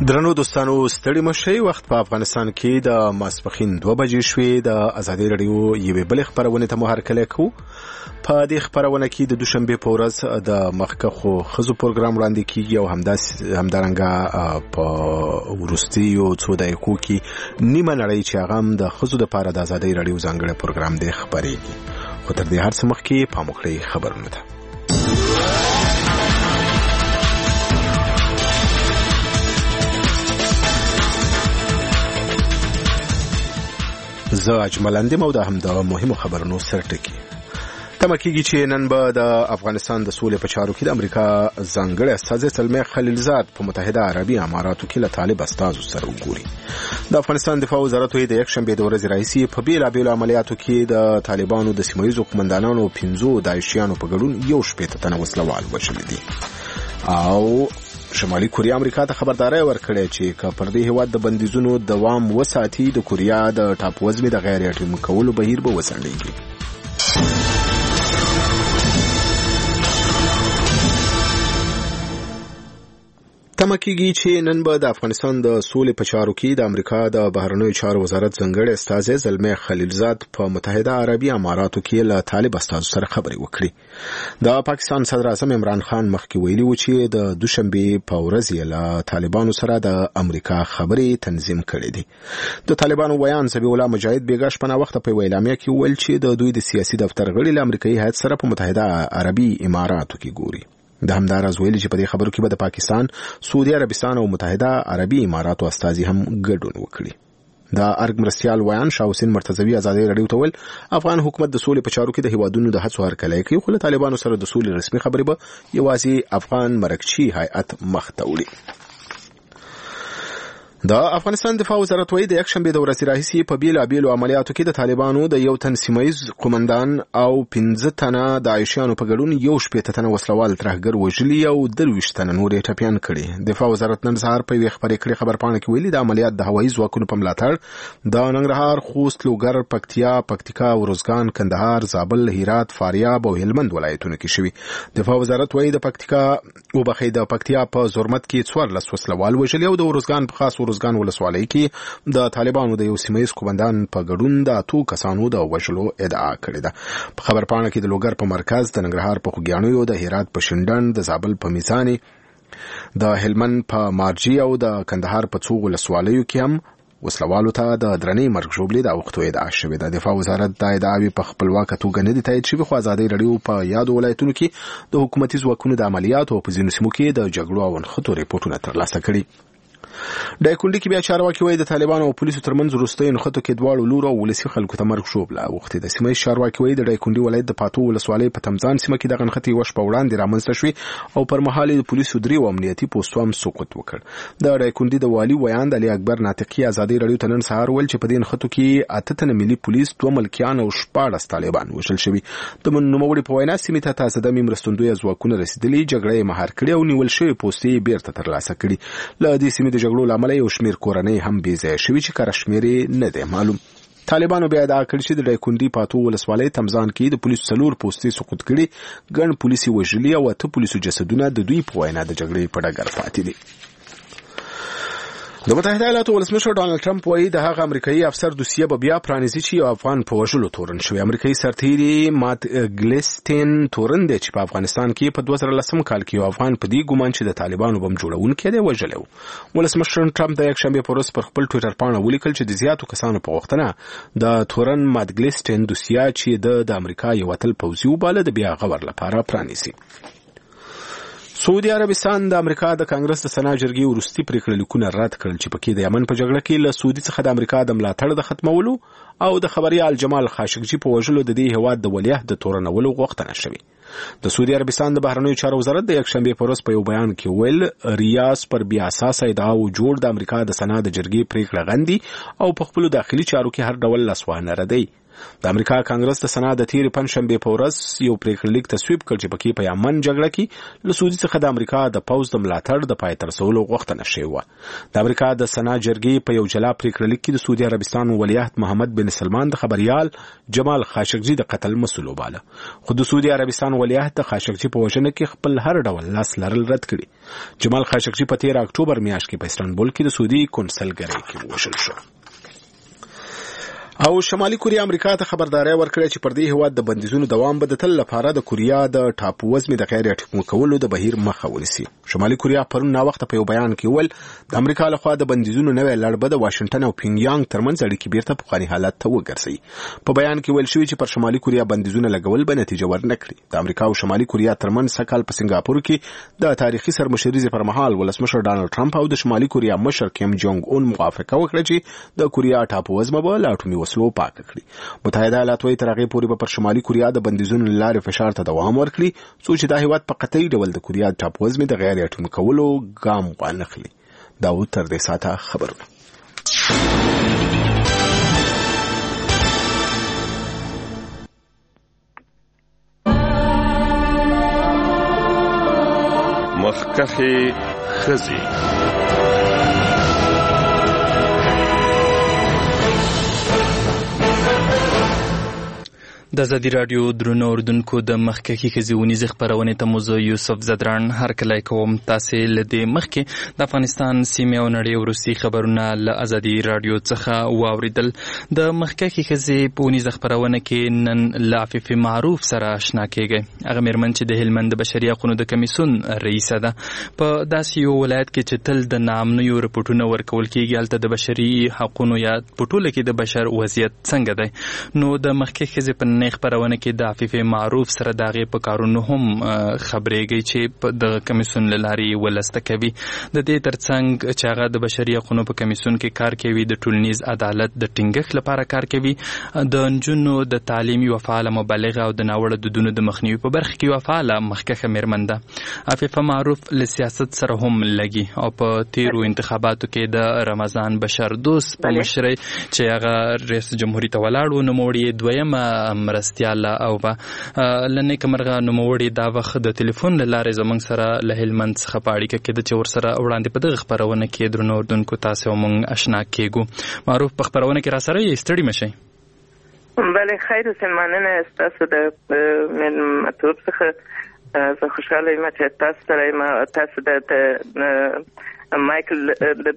درنو دوستانو ستړي مشئ وخت په افغانستان کې د ماسپخین 2 بجې شوې د ازادي رادیو یوې بل خبرونه ته مو هرکلی کوو. په دې خبرونه کې د دوشنبه په ورځ د مخکخو خزو پروګرام وړاندې کیږي او همدارنګه په ورستیو څو دقیقو کې نیمه نړۍ چې هغه د خزو لپاره د ازادي رادیو ځانګړی پروګرام دی خبرېږي. خو تر دې هر څه مخکې پام وکړئ خبرونه ته. زه اجملندم او د هم د مهمو خبرونو سرټکی تمه کیږي چې نن به د افغانستان د سولې په چارو کې د امریکا ځانګړی استازی سلمې خلیلزاد په متحده عربي اماراتو کې له طالب استازو سره وګوري. د افغانستان دفاع وزارت د یکشنبه د ورځې راهیسې په بیلابیلو عملیاتو کې د طالبانو د سیمایي قومندانانو 15 داعشیانو په ګډون 1 تنه وسلوال وژل دي او شمالي کوریا امریکا ته خبرداري ورکړې چې پر دې هیواد د بندیزونو دوام وساتي د کوریا د ټاپوزمې د غیر اټومي کولو بهیر به وسنډيږي. تمه کیږي چې نن به د افغانستان د سولې په چارو کې د امریکا د بهرنیو چارو وزارت ځانګړی استازی زلمه خلیلزاد په متحده عربي اماراتو کې له طالب استازو سره خبرې وکړي. د پاکستان صدر اعظم عمران خان مخکې ویلي و چې د دوشنبه په ورځ له طالبانو سره د امریکا خبرې تنظیم کړې دي. د طالبانو ویان ذبیح الله مجاهد بیګا شپه وخت په اعلامیه کې ویل چې د دوی د سیاسي دفتر غړي له امریکایي هیئت سره په متحده عربي اماراتو کې ګوري. د همدارز ویلي چې په دې خبرو کې به د پاکستان، سعودي عربستان او متحده عربي اماراتو استازي هم ګډون وکړي. د ارګ مرستيال ویان شاه حسین مرتضوی ازادي رادیو ته ویل افغان حکومت د سولې په چارو کې د هیوادونو د هڅو هرکلی کوي، خو له طالبانو سره د سولې رسمي خبرې به یوازې افغان مرکچی هیئت مخ ته وړي. د افغانستان دفاع وزارت وایي د یکشنبه د ورځې راهیسې په بیلابیلو عملیاتو کې د طالبانو د 1 تن سیمایي قومندان او 15 تنه داعشیانو په ګډون 1 تنه وسلوال ترهګر وژلي او 23 تنه نور ټپيان کړي. دفاع وزارت نن سهار په یوه خبرې کړي خبرپاڼه کې ویلي د عملیات د هوایي ځواکونو په ملاتړ د ننګرهار، خوست، لوګر، پکتیا، وروزګان، کندهار، زابل، هرات، فاریاب او هلمند ولایتونو کې شوي. دفاع وزارت وایي د پکتیا په زرمت کې 14 وسلوال وژلي او د وروزګان په خاص وروزګان ولسوالۍ کې د طالبانو د یو سیمایي قومندان په ګډون د 2 کسانو د وژلو ادعا کړې ده. په خبرپاڼه کې د لوګر په مرکز، د ننګرهار په خوګیانو، د هرات په شندن، د زابل په میزاني، د هلمند په مارجی او د کندهار په څو ولسوالیو کې هم وسلوالو ته د درنې مرګ ژوبلې د وختو ادعا شوې ده. دفاع وزارت د ادعاوې په خپلواکه توګه نه دي تایید شوي، خو ازادي رادیو په یادو ولایتونو کې د حکومتي ځواکونو د عملیاتو او په ځینو سیمو کې د جګړو او نښتو ریپورتونه ترلاسه کړي. ډایکونډي کې بیا چارواکي وایي د طالبانو او پولیسو ترمنځ وروستۍ نښتو کې دواړو لورو او ولسي خلکو ته مرګ ژوبله اوښتې ده. سیمه ییز چارواکي وایي د ډایکونډي ولایت د پاتو ولسوالۍ په تمځان سیمه کې دغه نښتې یوه شپه وړاندې رامنځته شوې او پر مهال د پولیسو 3 امنیتي پوستو هم سقوط وکړ. د ډایکونډي د والي ویاند علي اکبر ناطقي ازادي رادیو ته نن سهار ویل چې په دې نښتو کې 8 تنه ملي پولیس، 2 ملکیان او 14 طالبان وژل شوي. د نوموړي په وینا سیمې ته تازه دمې مرستندوی ځواکونه رسیدلي، جګړه یې مهار کړې او نیول شوي پوستې یې بیرته ترلاسه کړي. له دې سیمې د جګړو له امله یو شمېر کورنۍ هم بې ځایه شوي چې کره شمېر یې نه دی معلوم. طالبانو بیا ادعا کړې چې د ډایکونډي پاتو ولسوالۍ تمځان کې د پولیسو 4 پوستې سقوط کړي، ګڼ پولیسي وژلي او 8 پولیسو جسدونه د دوی په وینا د جګړې په ډګر پاتې دي. د متحده ایالاتو ولسمشر ډانلډ ټرمپ وایي د هغه امریکایي افسر دوسیه به بیا پرانیزي چې یو افغان په وژلو تورن شوی. امریکایي سرتیري مات ګلیسټین تورن دی چې په افغانستان کې په 2010 کال کې یو افغان په دې ګومان چې د طالبانو بم جوړونکی دی وژلی و. ولسمشر ټرمپ د یکشنبه په ورځ پر خپل ټویټر پاڼه ولیکل چې د زیاتو کسانو په غوښتنه د تورن مات ګلیسټین دوسیه چې د امریکا یو اتل پوځي وباله د بیا غور لپاره پرانیزي. سعودي عربستان د امریکا د کانګرس د سنا جرګې وروستي پریکړه لیکونه رد کړل چې پکې د یمن په جګړه کې له سعودي څخه د امریکا د ملاتړ د ختمولو او د خبريال جمال خاشقجي په وژلو د دې هواد د ولیعهد د تورنولو غوښتنه شوې. د سعودي عربستان د بهرنیو چارو وزارت د یکشنبه په ورځ په یو بیان کې ویل ریاض پر بیا اساس ادعاو جوړ د امریکا د سنا د جرګې پریکړه غندي او په خپل داخلي چارو کې هر ډول لاسوهنه ردی. د امریکا کانګرس د سنا د تیر پنځشنبه په ورځ یو پریکړه لیک تصویب کړ چې پکې په یمن جګړه کې له سعودي څخه د امریکا د پوځ د ملاتړ د پای تر رسولو غوښتنه شوې و. د امریکا د سنا جرګې په یو جلا پریکړه لیک کې د سعودي عربستان ولیعهد محمد بن سلمان د خبريال جمال خاشقجي د قتل مسؤل وباله، خو د سعودي عربستان ولیعهد د خاشقجي په وژنه کې خپل هر ډول لاس لرل رد کړي. جمال خاشقجي په 13 اکتوبر میاشت کې په استانبول کې د سعودي کنسلګرۍ کې ووژل شو. او شمالي کوریا امریکا ته خبرداري ورکړه چې پر دې هیواد د بندیزونو دوام به د تل لپاره د کوریا د ټاپو وزمې د غیر ټاکل کولو د بهیر مخه ونیسي. شمالي کوریا پرون نا وخت په یو بیان کې ول د امریکا لخوا د بندیزونو نوې لړ به د واشنگټن او پینګیانګ ترمنځ اړیکې بیرته په قانوني حالت ته وګرځي. په بیان کې ویل شوی چې پر شمالي کوریا بندیزونه لګول به نتیجه ورنکړي. د امریکا او شمالي کوریا ترمنځ سکهال په سنگاپور کې د تاریخي سرمشرۍ پر مهال ولسمشر ډانلډ ټرمپ او د شمالي کوریا مشر کیم جونګ اون موافقه وکړه چې د کوریا ټاپو وزمه به له اټومي وسلو پاک کړي. متحده ایالات وايي تر هغې پورې به پر شمالي کوریا د بندیزونو لارې فشار ته دوام ورکړي څو چې دا هیواد په قطعي ډول د کوریا ټاپو وزمې د غیر اټومي کولو ګام وانخلي. دا و تر دې ساعته خبرونه. مخکخي خزي د ازادي راډیو درنو اوریدونکو د مخکخي خزیونیز خبرونه ته موزه یوسف زدران هر کله کوم تاسو لدی مخکې د افغانستان سیمه او نړۍ ورسي خبرونه له ازادي راډیو څخه واوریدل. د مخکخي خزي پونیز خبرونه کې نن لافف معروف سره آشنا کېږي. هغه مرمن چې د هلمند بشري حقوقو د کمیسون رئیسه ده. په داسې یو ولایت کې چې تل د نامنوي رپورټونو ورکول کېږي هلته د بشري حقوقو یا پټوله کې د بشر وضعیت څنګه دی. نو د مخکخي خزي په خبرونه کې د عفیف معروف سره داغه په کارونو هم خبرېږي چې د کمیسون لاري ولسته کوي. د دې ترڅنګ چې هغه د بشري حقوقو په کمیسون کې کار کوي د ټولنیز عدالت د ټینګښت لپاره کار کوي. د نجونو د تعلیمي او فعال مبلغه او د ناوړه دودونو د مخنیوي په برخه کې وفاله مخکخه مرمنده. عفیف معروف له سیاست سره هم لګي او په تیرو انتخاباتو کې د رمضان بشر دوست په مشرۍ چې هغه رئیس جمهوریت ولاړو نو موړي دویمه مرستياله او لنه کمرغه نوموړي دا وخت د ټلیفون لاره زمنګ سره له هلمند څخه پاړی کې د چور سره وړاندې په دغه خبرونه کې درنو اردوونکو تاسو مونږ آشنا کېګو. معروف په خبرونه کې را سره یې ستړي مشي. بله خیر سمانه تاسو د من مطلب څخه زه خوشاله یم چې تاسو سره تاسو د مایکل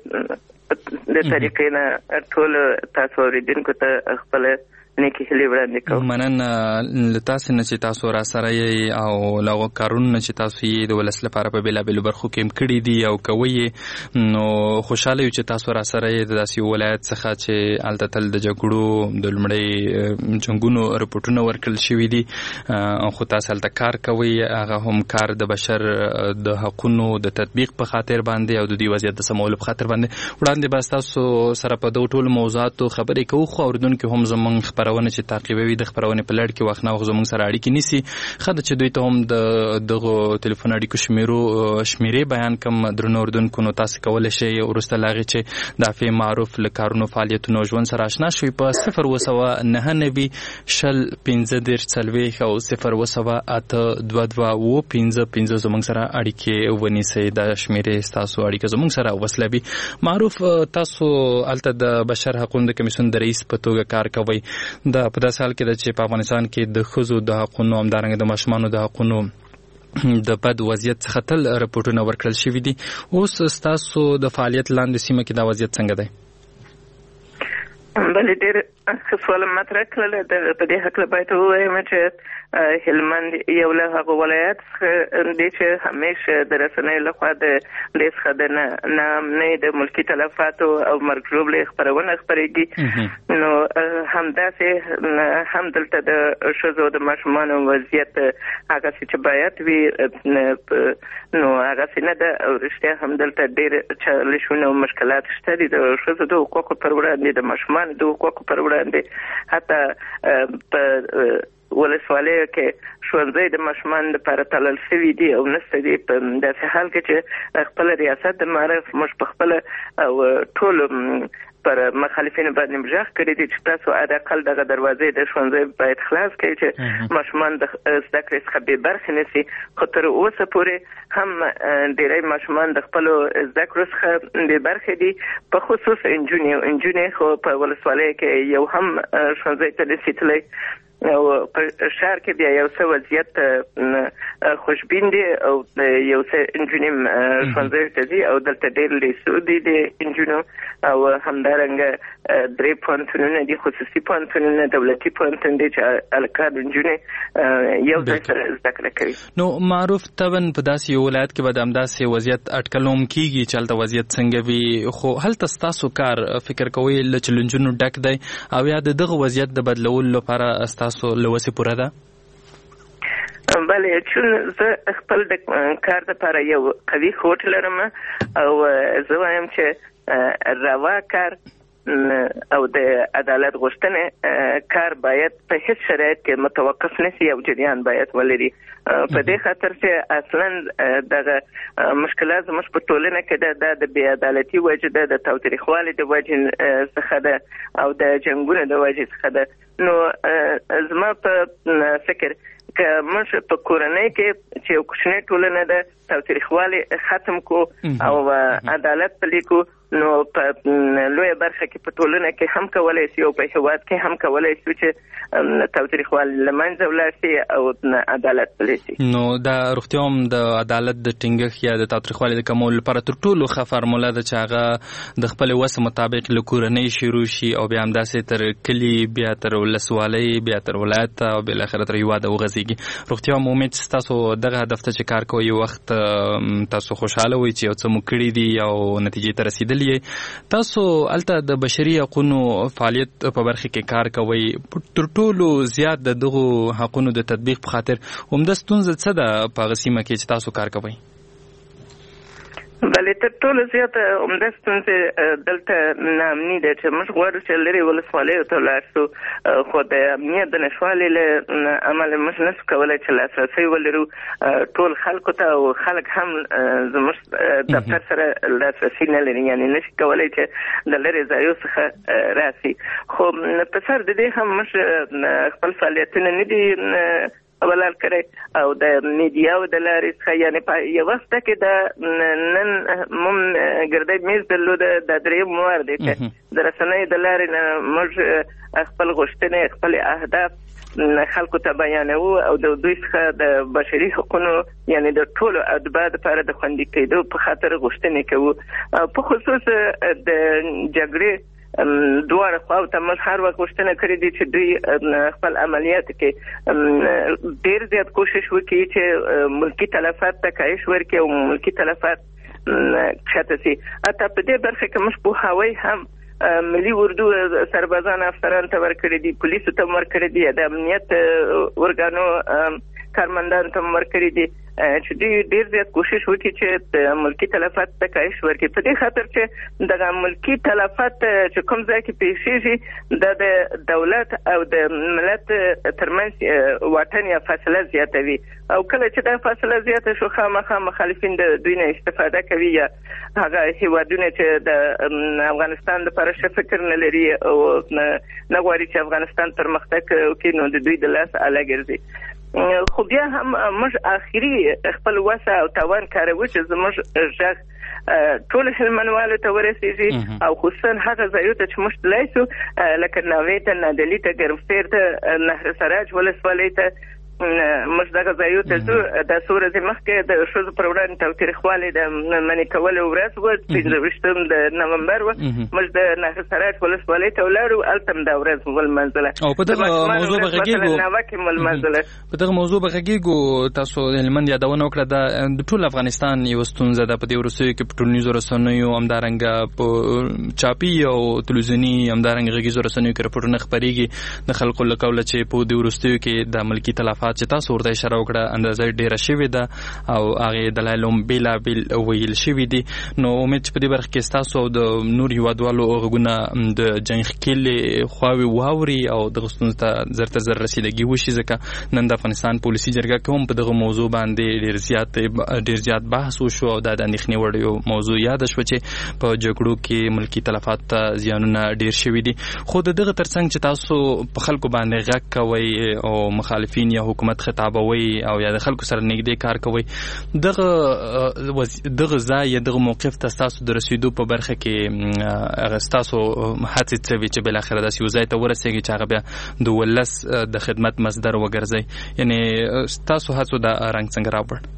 د طریقې نه ټول تاسو اوریدونکو ته خپل نیکی هلي وړاندې کوم. مننه تاسو نه چې تاسو را سره یې او لغو کارونه چې تاسو یې د ولس لپاره په بیلابېلو برخو کې کړي دي او کوي نو خوشاله یو چې تاسو را سره یې د داسې ولایت څخه چې هلته تل د جګړو د لومړۍ جنګونو رپورټونه ورکړل شوي دي خو تاسو هلته کار کوي. هغه هم کار د بشر د حقوقو د تطبیق په خاطر باندې او د دې وضعیت د سمولو په خاطر باندې وړاندې به تاسو سره په دوه ټول موضوعاتو خبرې کوو. خو اوریدونکو هم زمونږ خبرونه چې تعقیبوي د خبرونه په لړ کې وخت نه وخت زموږ سره اړیکې نیسي. خاطر چې دوی ته هم دغه ټلیفون اړیکو شمیرې بیان کوم درنو اردوونکو نو تاسو کولای شئ ورسته لاغي چې د عفیف معروف له کارونو فعالیتونو ژوند سره آشنا شوي په 01990 شل 15 40 او 0198225 زموږ سره اړیکې ونیسئ. د شمیرې تاسو اړیکه زموږ سره وسلوي. معروف تاسو الته د بشر حقوقو د کمیسون د رئیس په توګه کار کوي. دا په داسې حال کې چې په افغانستان کې د ښځو د حقوقو همدارنګه د ماشومانو د حقوقو د بد وضعیت څخه تل رپورټونه ورکړل شوي دي. اوس ستاسو د فعالیت لاندې سیمه کې دا وضعیت څنګه دی؟ بله ډېر سوال مطرح کړل. په دې هکله باید ووایم چې هلمند یو له هغو ولایت څخه دی چې همیشه د رسنیو لخوا د دې څخه د ناامنۍ د ملکي تلفاتو او مرګ ژوبلې خپرونه خپرېږي. نو همداسې هم دلته د ښځو د ماشومانو وضعیت هغسې چې باید وي نو هغسې نه ده او رښتیا هم دلته ډېر چالشونه او مشکلات شته دي د ښځو د حقوقو پر وړاندې د ماشومانو د حقوقو پر وړاندې. حتی په ولسوالیو کې ښوونځي د ماشومانو لپاره تړل شوي دي او نشته دي. په داسې حال کې چې خپل ریاست د معارف موږ په خپله او ټولو پر مخالفینو باندې مجاخ کړی دي چې تاسو حداقل دغه دروازې د ښوونځي باید خلاص کړئ چې ماشومان د زده کړې څخه بې برخې نشي. خو تر اوسه پورې هم ډېری ماشومان د خپلو زده کړو څخه بې برخې دي. په خصوص نجونې خو په ولسوالیو کې یو هم ښوونځي ته نشي تللی او په شهر کې بیا یو څه وضعیت خوشبین دی او یو څه انجونیم ښوونځیو ته ځي او دلته ډېر لیسو دي د انجونو او همدارنګه 3 پوهنتونونه دي، خصوصي پوهنتونونه، دولتي پوهنتون دی چې هلکان انجونې یو ځای سره زده کړه کوي. نو معروف طبعا په داسې یو ولایت کې به د همداسې وضعیت اټکل هم کېږي چې هلته وضعیت څنګه وي، خو هلته ستاسو کار فکر کوئ له چلنجونو ډک دی او یا د دغه وضعیت د بدلولو لپاره ستاسو له وسې پوره ده؟ بله، چون زه خپل د کار دپاره یو قوي هوډ لرم او زه وایم چې روا کار او د عدالت غوښتنې کار باید په هیڅ شرایط کې متوقف نشي او جریان باید ولري. په دې خاطر چې اصلا دغه مشکلات زموږ په ټولنه کې د بې عدالتي وجې ده، د تاوتریخوالي د وجې څخه ده او د جنګونو د وجې څخه ده. نو زما په فکر که موږ په کورنۍ کې چې یو کوچنۍ ټولنه ده تاوتریخوالي ختم کو او عدالت پلي کو، نو په لویه برخه کې په ټولنه کې هم کولی شي او په هېواد کې هم کولی شي چې تاوتریخوالي له منځه ولاړ شي او عدالت پلی شي. نو دا روغتیا هم د عدالت د ټینګښت یا د تاوتریخوالي د کمولو لپاره تر ټولو ښه فارموله ده چې هغه د خپلې وس مطابق له کورنۍ شروع شي او بیا همداسې تر کلي، بیا تر ولسوالۍ، بیا تر ولایت او بالاخره تر هېواده وغځېږي. روغتیا هم امید چې تاسو دغه هدف ته چې کار کوئ وخت تاسو خوشحاله وئ چې یو څه مو کړي دي او نتیجې ته رسېدلي. تاسو الته د بشري حقوقو فعالیت په برخه کې کار کوئ، تر ټولو زیات د دغو حقوقو د تطبیق په خاطر عمده ستونزه څه ده په هغه سیمه کې چې تاسو کار کوئ؟ بله، تر ټولو زیاته عمده ستونزې دلته ناامني ده چې موږ غواړو چې لرې ولسوالیو ته ولاړ شو، خو د امنیت د نشتوالي له امله موږ نشو کولی چې لاسرسی ولرو ټول خلکو ته او خلک هم زموږ دفتر سره لاسرسی نه لري، یعنې نشي کولی چې د لرې ځایو څخه راسي. خو په سر د دې هم موږ خپل فعالیتونه نه دي ولر کړی او د میډیاو د لارې څخه، یعنې په یو وخت کې د نن موږ ګردۍ میز درلوده، د درېیم وار دی چې د رسنیو د لارې نه موږ خپل غوښتنې، خپل اهداف خلکو ته بیانوو او د دوی څخه د بشري حقوقو یعنې د ټولو اتباعو لپاره د خوندي کېدو په خاطر غوښتنې کوو. په خصوص د جګړې دواړه خواو ته موږ هر وخت غوښتنه کړې دي چې دوی خپل عملیاتو کې ډېر زیات کوشش وکړي چې ملکي تلفات ته کاهش ورکړي او ملکي تلفات کښته سي. حتی په دې برخه کې موږ پوهاوی هم ملي اردو سربازان افسران ته ورکړي دي، پولیسو ته ورکړي دي، د امنیت ارګانو کارمندانو ته ورکړي دي چې دوی ډېر زیات کوشش وکړي چې د ملکي تلفات ته کاهش ورکړي. په دې خاطر چې دغه ملکي تلفات چې کوم ځای کې پیښیږي دا د دولت او د ملت ترمنځ واټن یا فاصله زیاتوي او کله چې دا فاصله زیاته شو خامخا مخالفین د دوی نه استفاده کوي یا هغه هیوادونه چې د افغانستان لپاره ښه فکر نه لري او نه غواړي چې افغانستان پرمختګ وکړي نو د دوی د لاس اله ګرځي. خو بیا هم موږ آخري خپل وسه او توان کاروو چې زموږ غږ ټول هلمندوالو ته ورسېږي او خصوصا هغه ځایو ته چې موږ تللی شو لکه ناوې ته، نادلي ته، ګرمسیر ته، نهر سراج ولسوالۍ ته، موږ دغه ځایو ته ځو. دا څو ورځې مخکې د ښځو پر وړاندې تاوتریخوالي د منع کولو ورځ وه، 15 د نومبر وه. موږ د نهر سراج ولسوالۍ ته ولاړو، هلته هم دا ورځ ولمانځله او په دغه موضوع به غږېږو. په دغه موضوع به غږېږو. تاسو د هلمند یادونه وکړه، دا د ټول افغانستان یوه ستونزه ده په دې وروستیو کې په ټولنیزو رسنیو، همدارنګه په چاپي او تلویزیوني همدارنګه غږیزو رسنیو کې رپورټونه خپرېږي د خلکو له قوله چې په دې وروستیو کې د ملکي تلفات چې تاسو ورته اشاره وکړه اندازه ډیره شوې ده او هغې دلایل هم بېلابېل ویل شوي دي. نو امید چې په دې برخه کې ستاسو او د نور هېوادوالو غږونه د جنګ ښکېلې خواوې واوري او دغه ستونزو ته زر تر زر رسیدګي وشي، ځکه نن د افغانستان پولیسي جرګه کې هم په دغه موضوع باندې ډېر زیات بحث وشو او دا د اندېښنې وړ یو موضوع یاده شوه چې په جګړو کې ملکي تلفات ته زیانونه ډېر شوي دي. خو د دغه ترڅنګ چې تاسو په خلکو باندې غږ کوئ او مخالفین یا حکومت خطابوي او یا د خلکو سره نږدې کار کوي دغه ځای دغه موقف تاسو د رسیدو په برخه کې تاسو هڅه کوي چې بل اخر داسې ځای ته ورسېږي چې هغه بیا د ولس د خدمت مصدر وګرځي یعنی تاسو هڅو د رنګ څنګه راوړ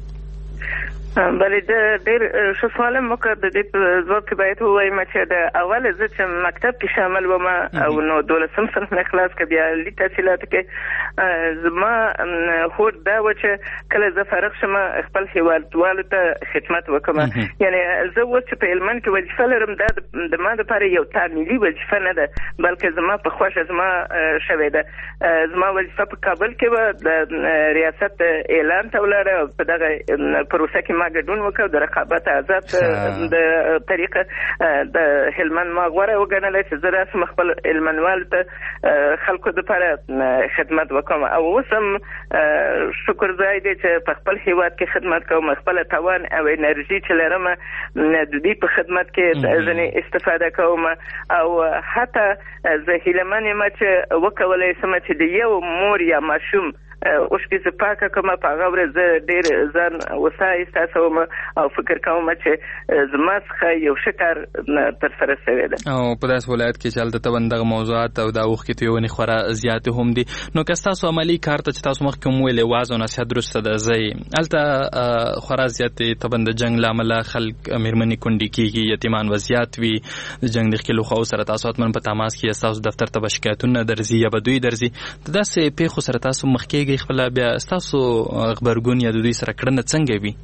بلې د ډېر ښه سوال مو وکړ د دې په ځواب کې باید ووایم چې د اول زه چې مکتب کې شامل وم او نو 12م صنف نه خلاص که بیا عالي تحصیلاتو کې زما هوډ دا و چې کله زه فارغ شم خپل هېوادوالو ته خدمت وکړم یعنی زه اوس چې په هلمند کې وظیفه لرم دا د ما دپاره یو تعمیلي وظیفه نه ده بلکې زما په خوښه زما شوې ده زما وظیفه په کابل کې به د ریاست اعلان ته ولاړه په دغه پروسه کې ما ګډون وکړ د رقابت آزاد د طریقه د هلمند ما غوره وګڼله چې زه راسم خپل هلمندوالو ته خلکو دپاره خدمت وکړم او اوس هم شکر ځای دی چې په خپل هېواد کې خدمت کوم خپله توان او انرژي چې لرم د دوی په خدمت کې ځینې استفاده کوم او حتی زه هیلهمن یم چې وکولی سم چې د یو مور یا ماشوم اوښکې زه پاکه کوم په هغه ورځ زه ډېر ځان وسه احساسوم او فکر کوم چې زما څخه یو ښه کار ترسره شوی ده او په داسې ولایت کې چې هلته طبعا دغه موضوعات او دا اوښکې تویونې خورا زیاتې هم دي نو که ستاسو عملي کار ته چې تاسو مخکې هم ویلې واز او نصیحت وروسته د ځای هلته خورا زیاتې طبعا د جنګ له امله خلک مېرمنې کونډې کېږي یتیمان وضعیت وي د جنګ د ښکېلو خواو سره تاسو حتما په تماس کې ستاسو دفتر ته به شکایتونه درځي یا به دوی درځي د داسې پیښو سره تاسو مخ کېږئ خپل بیا ستاسو خبرګون یا د دوی سره کړنه څنګه وي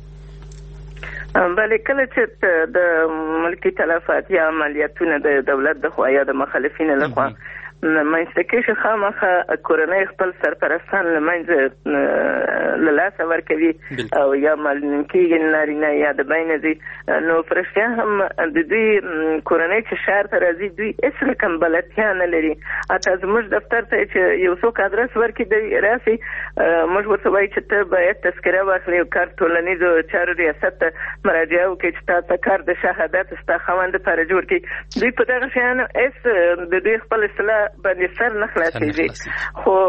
بلې کله چې د ملکي تلفات یا عملیاتونه د دولت د خوا یا د مخالفینو لخوا منځته کېږي خامخا کورنۍ خپل سرپرستان له منځه له لاسه ورکوي او یا معلوم کېږي نارینه یا د بینه ځي نو په رښتیا هم د دوی کورنۍ چې ښار ته راځي دوی هېڅ رقم بلدتیا نه لري حتی زموږ دفتر ته چې یو څوک ادرس ورکړي دی راسي موږ ورته وایي چې ته باید تذکره واخلې او کار ټولنیزو چارو ریاست ته مراجعه وکړي چې تا ته کار د شهادت ستا خاوند دپاره جوړ کړي دوی په دغه شیانو هېڅ د دوی خپل اصطلاح باندې سر نه خلاصېږي خو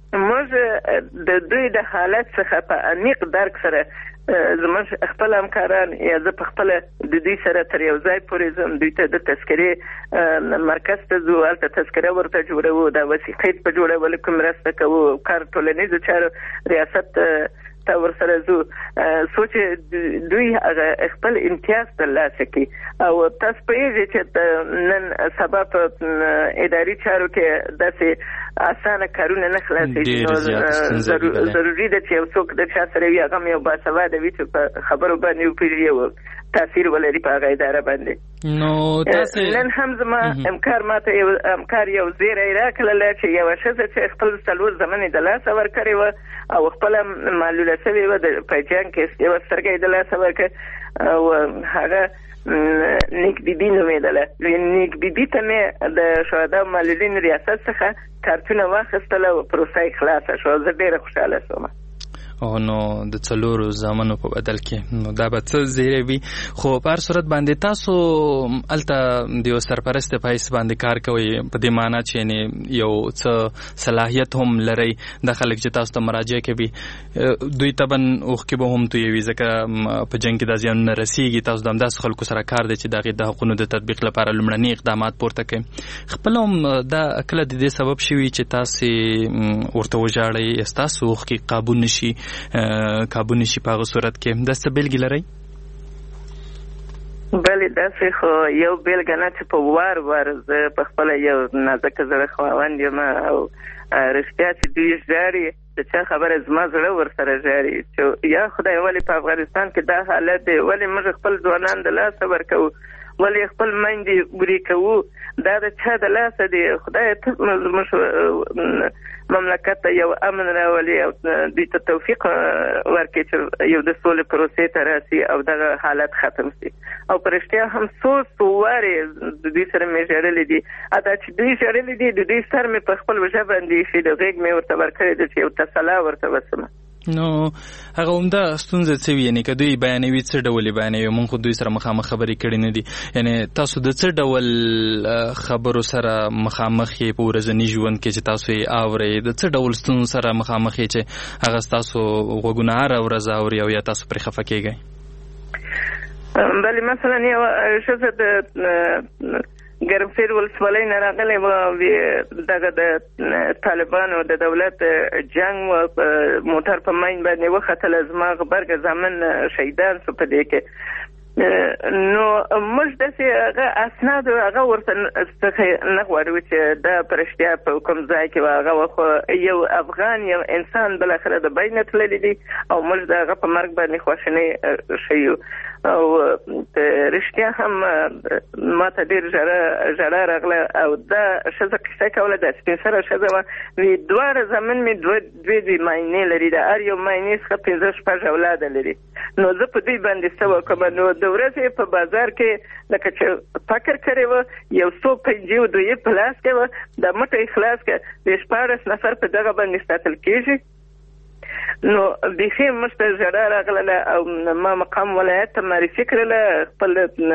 موږ د دوی د حالت څخه په عمیق درک سره زموږ خپل همکاران یا زه په خپله د دوی سره تر یو ځای پورې ځم دوی ته د تذکرې مرکز ته ځو هلته تذکره ورته جوړوو د وثیقې په جوړولو کې مرسته کوو کار ټولنیزو چارو ریاست ته ورسره ځو څو چې دوی هغه خپل امتیاز ترلاسه کړي او تاسو پوهېږئ چې نن سبا په اداري چارو کې داسې اسانه کارونه نه خلاصېږي نو ضروري ده چې یو څوک د چا سره وي هغه هم یو باسواده وي چې په خبرو باندې وپوهېږي او تاثیر ولري په هغه اداره باندې نو نن هم زما همکار یو زیری راکړله چې یوه ښځه چې خپل 4 زمنې د لاسه ورکړې وه او خپله معلوله سوې وه په جنګ کې یوه سترګه یې د لاسه ورکړه او هغه نیک بیبي نومېدله نیک بیبي ته مې د شهداو معلولین ریاست څخه کارتونه واخیستله او پروسه یې خلاصه شوه زه ډېره خوشحاله شوم او نو د 4 زامنو په بدل کې نو دا به څه زیری وي خو په هر صورت باندې تاسو هلته د یو سرپرست په حیث باندې کار کوئ په دې معنا چې یو څه صلاحیت هم لرئ د خلک چې تاسو ته مراجعه کوي دوی طبعا اوښکې به هم تویوي ځکه په جنګ کې دا زیانونه رسېږي تاسو د همداسې خلکو سره کار دی چې د هغې د حقونو د تطبیق لپاره لومړني اقدامات پورته کوي خپله هم دا کله د دې سبب شوي چې تاسې ورته وژاړئ ستاسو اوښکې قابو نشي کابو نشي په هغه صورت کې داسې بیلګې لرئ بلې داسې خو یو بیلګه نه چې په وار زه په خپله یو نازکه زړه خاوند یم او رښتیا چې دوی ژاړي د چا خبره زما زړه ورسره ژاړي چې یا خدای ولې په افغانستان کې دا حالت دی ولې موږ خپل ځوانان د لاسه ورکوو ولې خپل میندې ورې کوو دا د چا د لاسه دی خدای ته زموږ مملکت ته یو امن راولي او دوی ته توفیق ورکړي چې یو د سولې پروسې ته راسي او دغه حالت ختم شي او په رښتیا هم څو وارې د دوی سره مې ژړلي دي حتی چې دوی ژړلي دي د دوی سر مې په خپل وژه باندې ایښي د غېږ مې ورته ورکړی دی چې یو تسلا ورته وسم نو هغه همدا ستونزه څه وي، یعنې که دوی بیانوي څه ډول بیانوي؟ موږ خو دوی سره مخامخ خبرې کړې نه دي. یعنې تاسو د څه ډول خبرو سره مخامخ یې په ورځني ژوند کې چې تاسو یې اورئ؟ د څه ډول ستونزو سره مخامخ یې چې هغه ستاسو غوږونه هره ورځ اوري او یا تاسو پرې خفه کېږئ؟ بله مثلا یو ښځه د ګرمسیر ولسوالۍ نه راغلی وه، دغه د طالبانو د دولت جنګ موټر په ماین باندې وختله، زما غبرګه زامن شهیدان سو په دې کې. نو موږ داسې هغه اسناد هغه ورته څخه نه غواړو چې دا په رښتیا په کوم ځای کې وه. هغه خو یو افغان یو انسان بالاخره د بین تللی دی او موږ د هغه په مرګ باندې خواشینۍ ښیو. او رښتیا هم ما ته ډېر ژړا راغله. او دا ښځه کیسه کوله، دا سپین سره ښځه وه، دواړه زامن مې دوې ماینې لري، د هر یو ماینې څخه 5-6 اولاده لري. نو زه په دوی باندې څه وکړم؟ نو د ورځې په بازار کې لکه چې فکر کړی وه، یو څو پنجې و دوی په لاس کې وه، دا مټه یې خلاص کړه، د 14 نفر په دغه باندې ساتل کېږي. نو بیخي موږ ته ژړا راغله او ما مقام ولایت ته معرفي کړله، خپل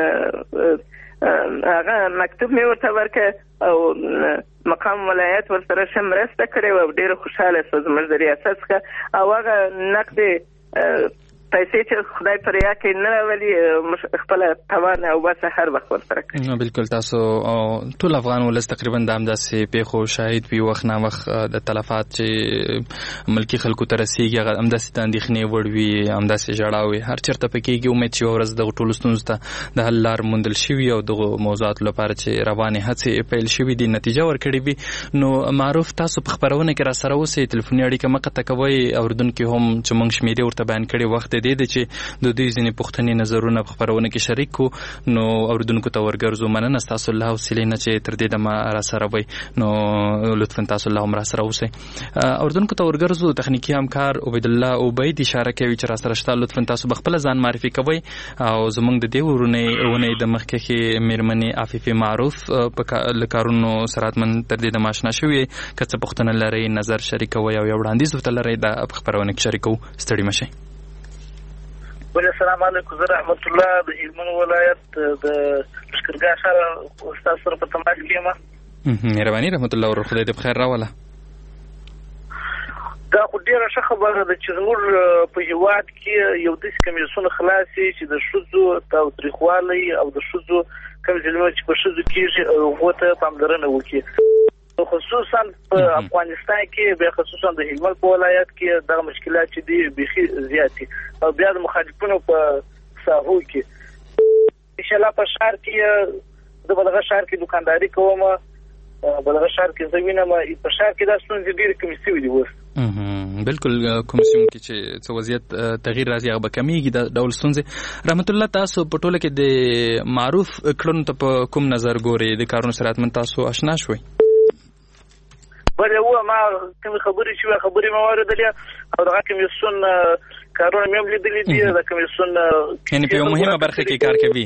هغه مکتوب مې ورته ورکړ او مقام ولایت ورسره ښه مرسته کړې وه او ډېره خوشحاله شوه زموږ د ریاست څخه. او هغه نقدې پیسې چې خدای پر ریا کې نه راولي، خپله توان او بس هر وخت ورسره کوي. بالکل تاسو ټول افغان ولس تقریبا د همداسې پیښو شاهد وي، وخت نا وخت د تلفات چې ملکي خلکو ته رسېږي هغه همداسې د اندېښنې وړ وي، همداسې ژړا وي، هر چېرته پکېږي. امید چې یوه ورځ دغو ټولو ستونزو ته د حل لار موندل شوي او دغو موضوعاتو لپاره چې روانې هڅې پیل شوي دي نتیجه ورکړې وي. نو معروف تاسو په خپرونه کې را سره اوسئ، تلیفوني اړیکه مه قطع کوئ. اورېدونکي هم چې موږ شمېرې ورته بیان کړې، وخت دې دی چې د دوی ځینې پوښتنې نظرونه په خپرونه کې شریک کړو. نو اوریدونکو ته ورګرځو. مننه ستاسو له حوصلې نه چې تر دې دمه را سره وئ. نو لطفا تاسو له هم را سره اوسئ. اوریدونکو ته ورګرځو. تخنیکي همکار عبیدالله عبید اشاره کوي چې را سره شته. لطفا تاسو بخپله ځان معرفي کوئ او زموږ د دې ورونې د مخکښې مېرمنې عفیفې معروف له کارونو سره حتما تر دې دمه اشنا شوي. که څه پوښتنه لرئ، نظر شریکوئ او یو وړاندیز ورته لرئ، دا په خپرونه کې شریکوو. ستړي مه شئ. بله السلام علیکم، زه رحمت الله د هلمند ولایت د لښکرګاه ښار استاد سره په تماس کې یم. مهرباني رحمت الله ورور، خدای دې په خیر راوله. دا خو ډېره ښه خبره ده چې زموږ په هېواد کې یو داسې کمیسیون خلاص شي چې د ښځو تاوتریخوالی او د ښځو کوم ظلمونه چې په ښځو کېږي هغو ته پاملرنه وکړي. خصوصا په افغانستان کې بیا خصوصا د هلمند په ولایت کې دغه مشکلات چې دي بیخي زیات دي او بیا د مخالفینو په ساحو کې انشاءالله په ښار کې د بلغه ښار کې دکانداري کوم، بلغه ښار کې زه وینم په ښار کې دا ستونزې ډېرې کمې شوي دي اوس. بالکل کومسیون کې چې څه وضعیت تغییر راځي هغه به کمیږي دا ډول ستونزې. رحمت الله تاسو په ټوله کې د معروف کړنو ته په کوم نظر ګورئ؟ د کارونو سره حتما تاسو آشنا شوئ. بله ما کومې خبرې چې خبرې مې واورېدلې او دغه کمیسیون کارونه مې هم لیدلي دي. د کمیسیون یعنې په یوه مهمه برخه کې کار کوي،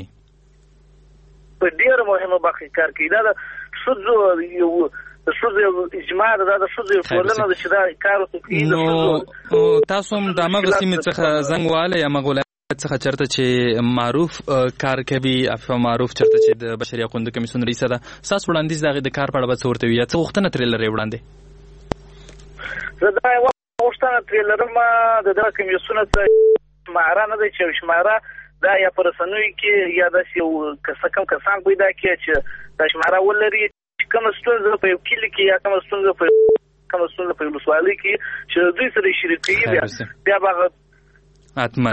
په ډېره مهمه برخه کې کار کوي. دا د ښځو یو اجماع ده، دا د ښځو یو ټولنه ده چې دا کار کوي. نو تاسو هم د همغه سیمې څخه زنګ وهلی همغه ولایت څخه چېرته چې معروف کار کوي، عفیفه معروف چېرته چې د بشري حقوقو کمیسیون رئیسه ده، ستاسو وړاندیز د هغې د کار په اړه به څه ورته وي یا څه غوښتنه ترې لرئ وړاندې؟ زه دا یوه غوښتنه ترې لرم د دغه کمیسیون څخه شماره نه دی چې شماره دا یا په رسنیو کې یا داسې یو کم کسان پیدا کړي چې دا شماره ولري چې کومه ستونزه په یو کلي کې یا کومه ستونزه په ولسوالۍ کې چې دوی سره یې شریکوي بیا به حتما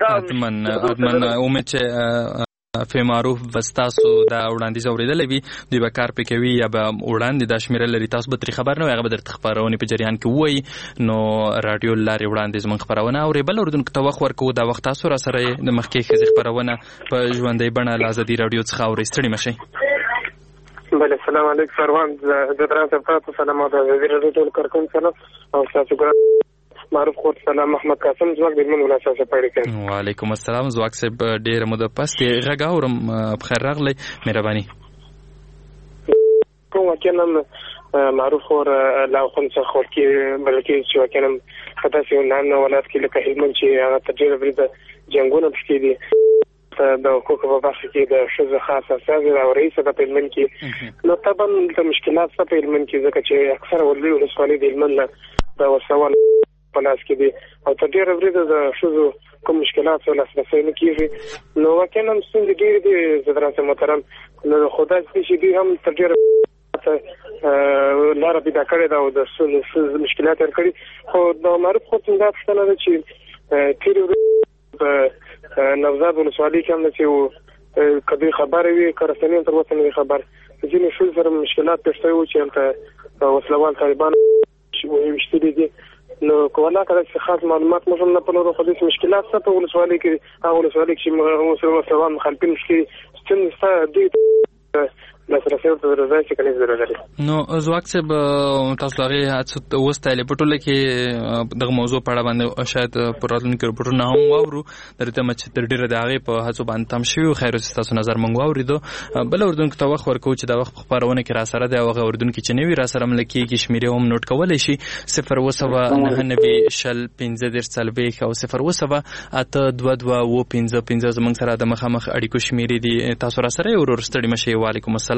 امید چې عفیفه معروف بس تاسو دا وړاندیز اورېدلی وي، دوی به کار پې کوي یا به وړاندې دا شمېره لري، تاسو به ترې خبر نه وي، هغه به درته خپرونې په جریان کې ووایي. نو راډیو له لارې وړاندې زموږ خپرونه اورئ. بل اورېدونکو ته وخت ورکوو. دا وخت تاسو را سره د مخکې ښځې خپرونه په ژوندۍ بڼه له ازادي راډیو څخه اورئ. ستړي مه شئ. بله السلام علیکم سروان، زه دران تاسو سلامات ازادي راډیو ټول کارکوونکو سره او تاسو ګران معروف خور سلام محمد قاسم زواک د هلمند ولایت څخه پېړې کوي. وعلیکم السلام زواک صاحب، ډېره موده پس غږ اورم، په خیر راغلی، مهرباني. کوم واقعا نن معروف خور لا خمسه خور کې بلکې چې وکنم خدای سي نن ولادت کې لکه هلمند چې هغه تجربه بریده جنگونه پکې دي د حقوقو په برخه کې د شذ خاصه سازي او رئیس د هلمند کې نو طبعا د مشکلات په هلمند کې ځکه چې اکثر ولسوالۍ د هلمند د وسوال په لاس کې دي او تجربه بریده د شذ کوم مشکلات ولا لاسرسي نه کیږي نو وکنم څنګه ډیر دي حضرت محترم نو خدای دې دې هم تجربه لاره پیدا کړې دا او د مشکلات لري خو د معروف خو څنګه څنګه ده چې تیرو نوزاد ولسوالۍ کې هم چې کبي خبر وي کارستانین تر اوسه نه خبر ځینې شو سره مشکلات پېښ شوي چې انت وسلوال طالبان وشتري دي نو کولا کله چې خاص معلومات موږ نه په لورو خو دې مشکلات څه په ولسوالۍ کې هغه ولسوالۍ کې مسلمان مخالفین مشکل څنګه دي نو زواک صاحب تاسو هغه هڅه وستایل په ټوله کې دغه موضوع په اړه باندې شاید پراتلون کې رپورټونه هم واورو درته مچ تر ډیره د هغه په هڅو باندې تم شوی خیر تاسو نظر مونږ واوریدو بل اردن کې توخ ورکو چې د وخت خبرونه کې را سره د هغه اردن کې چې نوی را سره ملکی کې شمیره هم نوٹ کولای شي 0.9 شل 15 سلبیک او 0.9 اته 22 15 زمنګ سره د مخامخ اړیکو شمیرې دي تاسو را سره ورستړي مشه وعلیکم السلام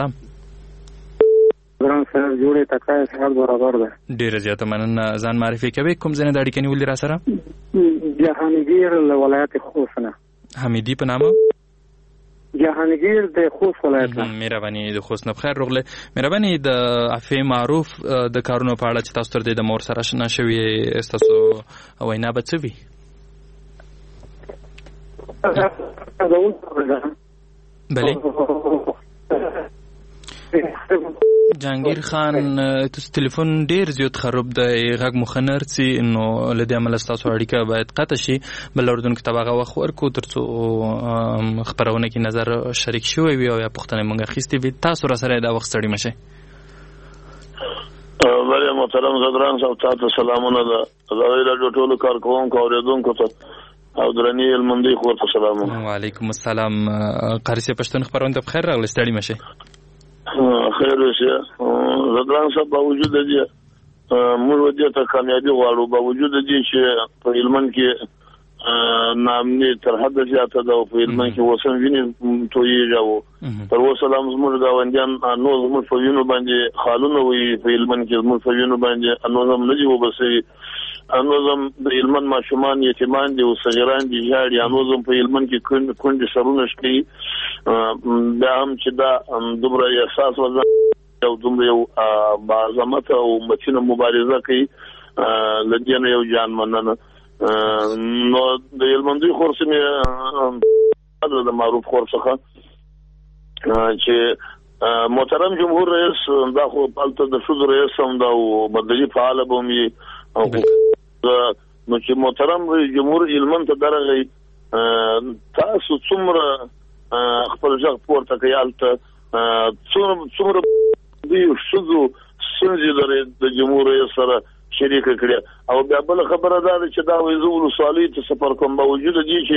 ګران سره جوړه تکای حال برابر ده ډیر زیاته مننه ځان معرفي کوي کوم ځنه د اړیکې نیولې را سره جهانگیر له ولایت خوست نه حمیدی په نامه جهانگیر د خوست ولایت نه مهرباني د خوست نه بخیر روغله مهرباني د عفو معروف د کارونو په اړه چې تاسو تر دې د مور سره شنه شوی تاسو وینا به څه وي بله جهانگیر خان تاسو ټلیفون ډیر زیات خراب دی غږ مخنر سي نو لدې عمل تاسو اړیکه باید قطع شي بل اردن کې تبغه وخت ورکو ترڅو خبرونه کې نظر شریک شوی وي او یا پښتنه مونږه خېستې وي تاسو را سره دا وخت ستړي مشه بله محترم زدران صاحب تاسو سلامونه ده زاویلا ټولو کارکونکو اوریدونکو ته او درنی المندي خو ته سلام وعلیکم السلام قاری پښتون خبرونه په خیر راغلی ستړي مشه خیر اوسه زدران صاحب باوجود دې موږ دې ته کامیابی غواړو باوجود دې چې په هلمند کې نامني تر حد زیاته ده او په هلمند کې وسم ویني توي جاو تر اوسه لم زموږ گاونډیان نو زموږ په وینو باندې خالونه وي په هلمند کې زموږ په وینو باندې انو زم نه دی وبسي انو زم د هلمند ماشومان یتیمان دي او صغیران دي جاړي انو زم په هلمند کې کونډي سرونه شتي دا هم چې دا دومره احساس وځي او دومره یو باعظمت او متینه مبارزه کوي لدیانه یو جان مننه نو د هلمندي خورسمه د معروف خورڅخه چې محترم جمهور رئیس دا خو پالته د شذ رئیس هم دا او بدلی فعال بومي او نو چې محترم جمهور هلمند ته درغی تاسو څومره خپل ځخ پورته کیالته څومره دی شذ سنجي د جمهور رئیس سره شریک کړی او بیا بل خبره ده چې دا ویزول سوالي ته سفر کوم باوجود دي چې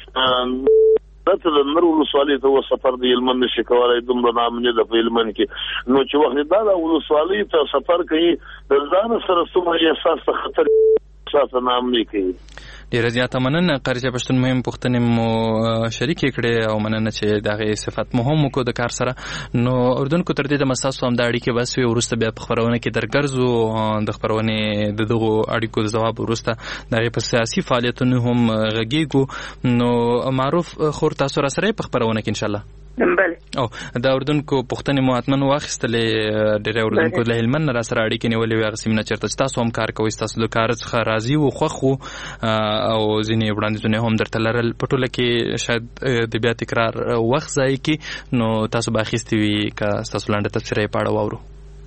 دته د نورو سوالي ته سفر دی هلمند نشي کولای دومره نامنه د هلمند کې نو چې وخت دا د سوالي ته سفر کوي د ځان سره څومره احساس خطر احساس نامنه کوي ډیر زیاته مننه قرچه پښتون مهم پښتنې مو شریک کړي او مننه چې دغه صفات مهم کو د کار سره نو اردن کو تر دې د مساسو هم د اړیکې بس وي ورسته بیا خبرونه کې درګرزو د خبرونه دغه اړیکو د جواب ورسته دغه په سیاسي فعالیتونو هم غږیږو نو معروف خور تاسو را سره په خبرونه کې ان شاء الله بله او دا اردن کو پښتنې مواطنن واخستلې ډېر اردن کو له هلمند را سره اړیکې نیولې وي غسیم نه چرته تاسو هم کار کوئ تاسو د کار څخه راضي او خوښ او ځینې وړاندیزونه هم درته لرل په ټوله کې شاید د بیا تکرار وخت ځای کې نو تاسو باخېستې وي که تاسو لاندې تفسیر یې پاړه واورو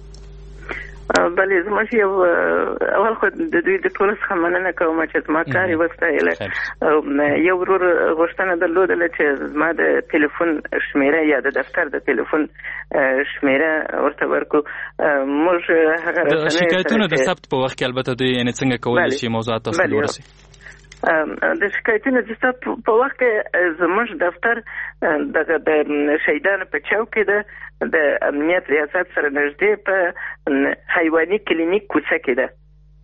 بله زموږ یو اول خو د دوی د ټولو څخه مننه کوم چې زما کار یې وستایله یو ورور غوښتنه درلودله چې زما د ټلیفون شمیره یا د دفتر د ټلیفون شمیره ورته ورکړو موږ هغه شکایتونه د ثبت په وخت کې البته دوی یعنې څنګه کولی شي موضوعات تاسو ته ورسي د شکایتونو د ثبت په وخت کې زموږ دفتر د شهیدانو په چوک کې ده د امنیت ریاست سره نږدې په حیواني کلینیک کوڅه کې ده.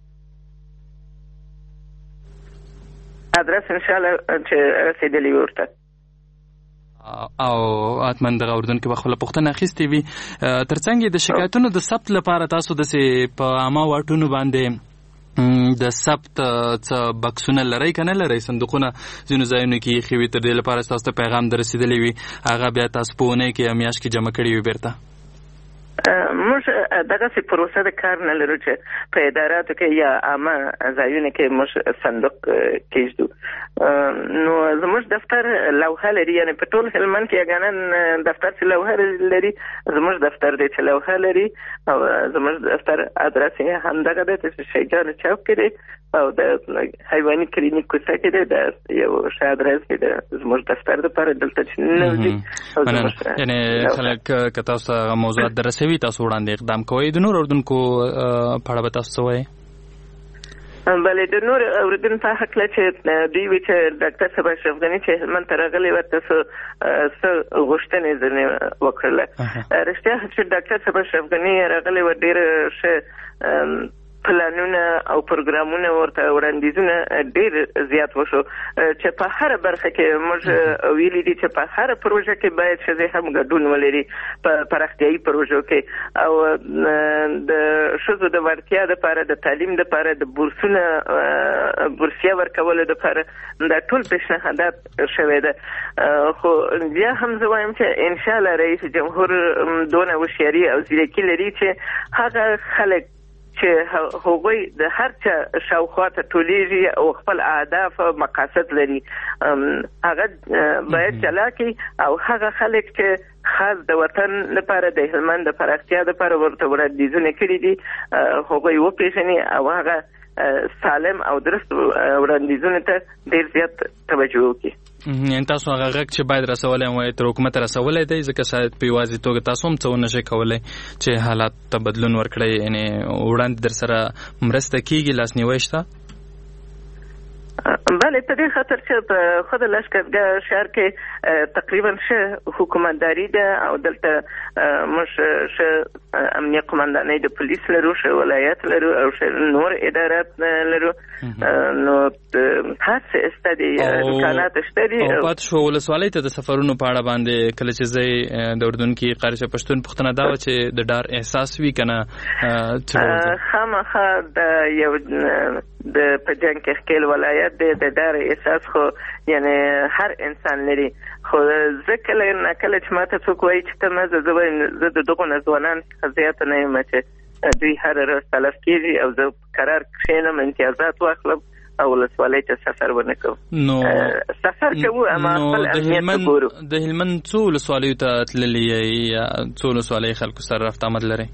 ادرس ان شاء الله چې رسیدلی ورته او اتمن دغه اردن کې بخله پښتنه اخیستې وي. ترڅنګ د شکایتونو د ثبت لپاره تاسو د په عامه واټونو باندې د ثبت څه بکسونه لري کنه لري صندوقونه ځینو ځایونو کې خوي تر دې لپاره تاسو ته پیغام دررسیدلی وي هغه بیا تاسو په ونه کې میاش کې جمع کړی وي بیرته موږ دغه څه پروسه د کار نه لرو چې په اداراتو کې یا عامه ځایونو کې موږ صندوق کېږدو. نو زموږ دفتر لوحه لري یعنی په ټول هلمند کې یګانن دفتر چې لوحه لري زموږ دفتر دی چې لوحه لري او زموږ دفتر ادرس یې همدغه دی چې شهیدانو چوک کې دی او د حیواني کلینیک کوڅه کې دی د یو ښه ادرس دی زموږ دفتر لپاره دلته چې نه وځي یعنی خلک که تاسو موضوعات درسوي تاسو وړاندې اقدام کوئ. د نور اردوونکو په اړه به تاسو څه وایئ؟ بله د نور اردن په هکله چې دوی وی چې ډاکټر صاحب اشرف غني چې هلمند ته راغلی ورته څه غوښتنې ځینې وکړله. رښتیا چې ډاکټر صاحب اشرف غني راغلی و ډېر ښه پلانونه او پروګرامونه ورته وړاندیزونه ډېر زیات وشو چې په هر برخه کې موږ ویلي دي چې په هر پروژه کې باید ښځې هم ګډون ولري په پراختیایي پروژو کې او د ښځو د وړتیا دپاره د تعلیم دپاره د بورسونه بورسیه ورکولو دپاره دا ټول پیشنهادات شوی ده. خو بیا هم زه وایم چې انشاءالله رئیس جمهور دونه هوښیاري او ځیرکي لري چې هغه خلک چې هغوی د هر چا شاوخوا ته ټولیږي او خپل اهداف او مقاصد لري هغه باید چلاکي او هغه خلک چې خاص د وطن لپاره د هلمند د پراختیا لپاره ورته وړاندیزونه کړي دي هغوی وپېژني او هغه سالم او درست وړاندیزونه ته ډېر زیات توجه وکړي. یعنې تاسو هغه غږ چې باید رسولی وای تر حکومت رسولی دی ځکه شاید په یوازې توګه تاسو هم څه ونه شئ کولی چې حالات ته بدلون ورکړئ یعنې وړاندې در سره مرسته کېږي لاسنیوی شته؟ بله په دې خاطر چې په خود لشکرګاه شهر کې تقریبا ښه حکومتداري ده او دلته موږ ښه امنیه قمندانۍ د پولیس لرو ښه ولایت لرو او ښه نور ادارات لرو نو هر څه شته دي امکانات شته دي. او پاتې شوه ولسوالۍ ته د سفرونو په اړه باندې کله چې زه د اردن کې قریشه پښتون پوښتنه دا وه چې د ډار احساس وي که نه خامخا د یو د په جنګ کې ښکېل ولایت دی د ډار احساس خو یعنی هر انسان لري خو زه کله ناکله چې ماته څوک وایي چې ته مه زه وایم زه د دغو نه ځوانانو څخه زیاته نه یم چې دوی هر ورځ تلف کېږي او زه قرار کښېنم امتیازات واخلم او ولسوالۍ ته سفر ونه کوم. نو سفر کوو اما خپل امنیت ته ګورو. د هلمند څو ولسوالیو ته تللي یا څو ولسوالۍ خلکو سره رفت آمد لرئ؟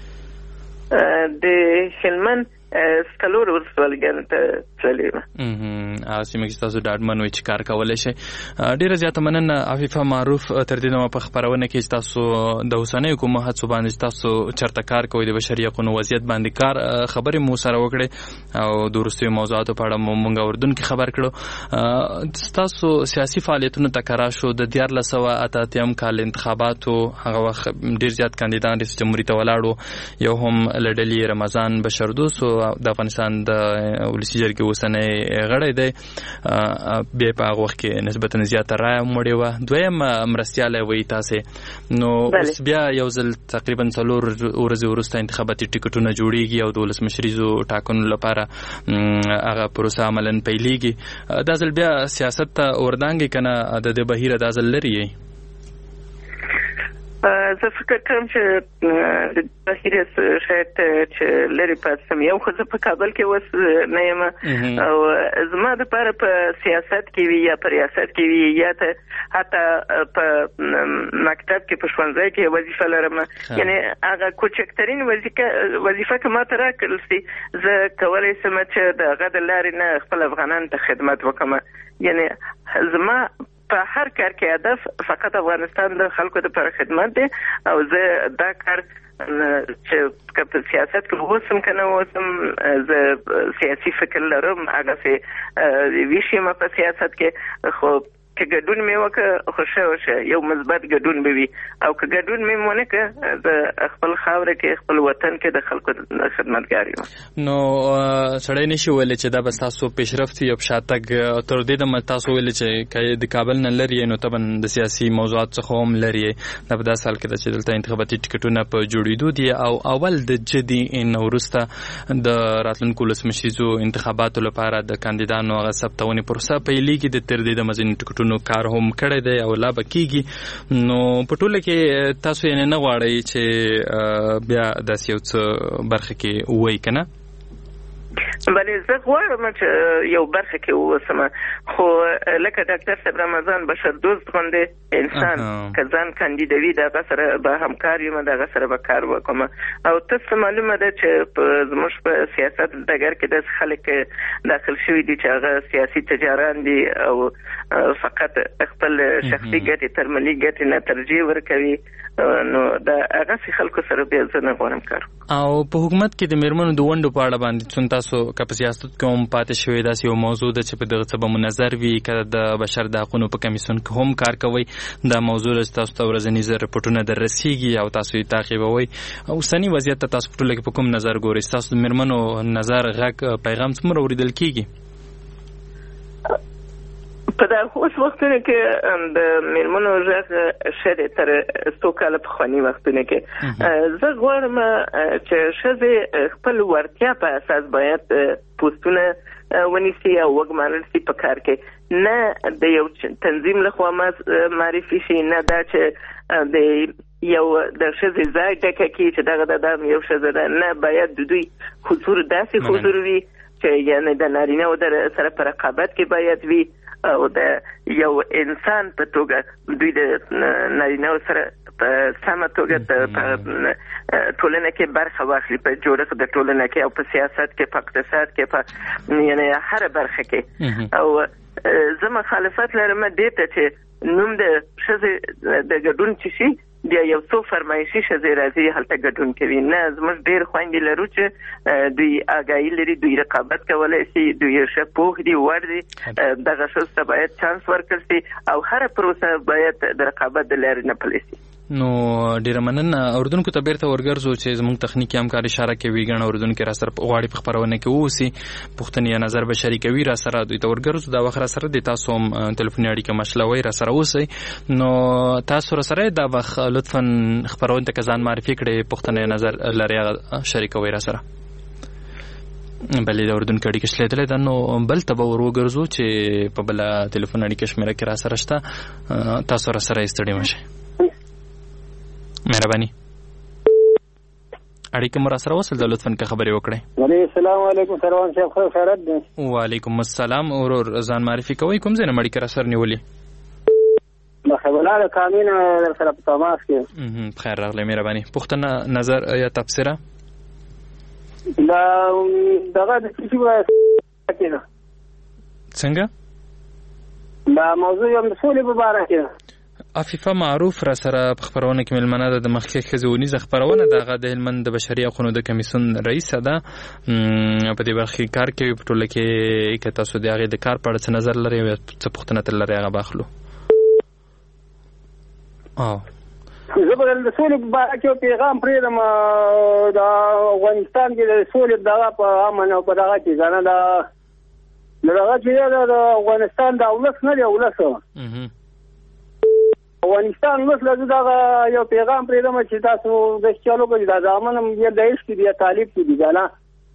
د هلمند څلور ولسوالګانو ته تللي یم. هغه سیمه کې تاسو ډاډمن وئ چې کار کولی شئ. ډېره زیاته مننه عفیفه معروف تر دې دمه په خپرونه کې چې تاسو د اوسنیو کومو هڅو باندې چې تاسو چېرته کار کوئ د بشري حقونو وضعیت باندې کار خبرې مو سره وکړې او د وروستیو موضوعاتو په اړه مو موږ اردن کې خبر کړو. ستاسو سیاسي فعالیتونو ته که راشو د 1988 کال انتخاباتو هغه وخت ډېر زیات کاندیدان رئیس جمهوري ته ولاړو یو هم له ډلې رمضان بشردوست د افغانستان د ولسي جرګې اوسنی غړی دی بیا په هغه وخت کې نسبتا زیاته رایه مړې وه دویم مرستیالی وایي تاسې نو اوس بیا یو ځل تقریبا 4 ورځې وروسته انتخاباتي ټکټونه جوړېږي او د ولسمشریزو ټاکنو لپاره هغه پروسه عملا پیلېږي دا ځل بیا سیاست ته وردانګئ که نه د دې بهیره دا ځل لرې یئ؟ زه فکر کوم چې د بهیره شاید چې لرې پاتې شم یو خو زه په کابل کې اوس نه یم او زما دپاره په سیاست کې وي یا په ریاست کې وي یا حتی په مکتب کې په ښوونځی کې وظیفه لرم یعنې هغه کوچکترین وظیفه که ما ته راکړل شي زه کولی شم چې د هغه د لارې نه خپل افغانانو ته خدمت وکړم. یعنې زما په هر کار کې هدف فقط افغانستان د خلکو لپاره خدمت دی او زه دا کار چې په سیاست کې اوسم کنه اوسم زه سیاسي فکر لرم هغه ویشي ما په سیاست کې خو که ګډون مې وکړ خوشاله یو مثبت ګډون به وي او که ګډون مې ونه کړ د خپل خاوره کې خپل وطن کې د خلکو خدمتګار یم. نو سړی نشي ویلی چې دا به تاسو پیشرفت یا شاتګ تر دې د تاسو ویلی چې د کابل نه لري نو طبعا د سیاسي موضوعات څخه هم لري دا په داسې حال کې چې دلته انتخاباتي ټکټونه په جوړېدو دي او اول د جدي نو وروسته د راتلونکو ولسمشریزو انتخاباتو لپاره د کاندیدانو هغه ثبتونې پروسه پیلېږي د تر دې د مزین ټکټونو نو کار هم کړی دی او لا به کېږي. نو په ټوله کې تاسو یې نه غواړئ چې بیا داسې یو څه برخه کې ووایي که نه؟ بلې زه غواړم چې یو برخه کې واوسم خو لکه ډاکټر صاحب رمضان بشردوست غوندې انسان که ځان کاندیدوي د هغه سره به همکار یم د هغه سره به کار وکړم او تاسو معلومه ده چې زموږ په سیاست ډګر کې داسې خلک داخل شوي دي چې هغه سیاسي تجاران دي او فقط خپل شخصي ګټې تر ملي ګټې نه ترجیح ورکوي نو د هغه خلکو سره بیا زه نه غواړم کار او په حکومت کې د میرمنو د ونډو په اړه باندې څون تاسو که په سیاست کې هم پاتې شوی داسې یو موضوع ده چې په دغه څه به منظر وي که د بشر د حقونو په کمیسیون کې هم کار کوئ دا موضوع تاسو ته ورځنیز رپورټونه در رسیږي او تاسو یې تعقیبوئ اوسني وضعیت ته تاسو په ټوله کې په کوم نظر ګورئ ستاسو د میرمنو نظر غږ پیغام څومره اورېدل کېږي؟ په دا اوس وختونه کې د میرمنو غږ ښه دی تر څو کاله پخواني وختونه کې زه غواړم چې ښځې خپل وړتیا په اساس باید پوسټونه ونیسي او وګمارل شي په کار کې نه د یو تنظیم لخوا معرفي شي نه دا چې د یو د ښځې ځای ډکه کړي چې دغه د یو ښځه ده نه باید د دوی حضور داسې حضور وي چې یعنې د نارینه او د سره په رقابت کې باید وي او د یو انسان په توګه دوی د نارینه سره په سمه توګه په ټولنه کې برخه واخلي په جوړښت د ټولنه کې او په سیاست کې په اقتصاد کې په یعنی هر برخه کې او زه مخالفت لرم دې ته چې نوم د ښځې د ګډون چې شي بیا یو څو فرمایشي ښځې راځي هلته ګډون کوي نه زموږ ډېر خویندې لرو چې دوی آګاهي لري دوی رقابت کولی شي دوی ښه پوه دي وړ دي دغه ښځو ته باید چانس ورکړل شي او هره پروسه باید د رقابت د لارې نه پلی شي. نو ډیره مننه اردوونکو ته بیرته ورګرځو چې زموږ تخنیکي همکار اشاره کوي ګڼ اردوونکي را سره غواړي په خپرونه کې واوسي پوښتنې یا نظر به شریکوي را سره دوی ته ورګرځو دا وخت را سره د تاسو هم ټلیفوني اړیکه مشلوي را سره اوسئ نو تاسو را سره دا وخت لطفا خپرونه ته ځان معرفي کړئ پوښتنې نظر لري شریکوي را سره بلې د اردن کې اړیکه شلیدلې ده نو بل ته به ورګرځو چې په بل ټلیفون اړیکه شمیره کې را سره شته تاسو را سره ستړي مشئ مهرباني اړیکه مو را سره وصل ده لطفا که خبرې وکړئ. السلام علیکم سروان صاحب خو خیرت دی. وعلیکم السلام ورور ځان معرفي کوئ کوم ځای نه اړیکه را سره نیولې؟ خبرلار کامین در سره په تماس کې. بخیر راغلی مهرباني پوښتنه نظر یا تبصره؟ دا دغه د څه وایي څنګه؟ دا موضوع هم د سولې په اړه کې عفیفه معروف را سره په خبرونه کې ملمنه ده د مخکې ښځې ونیزه خبرونه دغه د هلمند د بشري حقونو د کمیسیون رئیسه ده په دې برخه کې کار کوي په ټوله کې که تاسو د هغې د کار په اړه څه نظر لرئ یا څه پوښتنه تر لرئ هغه به اخلو. زه به د سولې په باره کې پیغام پرېږدم د افغانستان کې د سولې دغه په امن او په دغه کې که نه دغه چې د افغانستان د اولس نه دی اولس افغانستان اوس لږ دغه یو پیغام پرېږدم چې تاسو د چالو کوي دا ځامن هم یا د عشق دی یا طالب کې دي کنه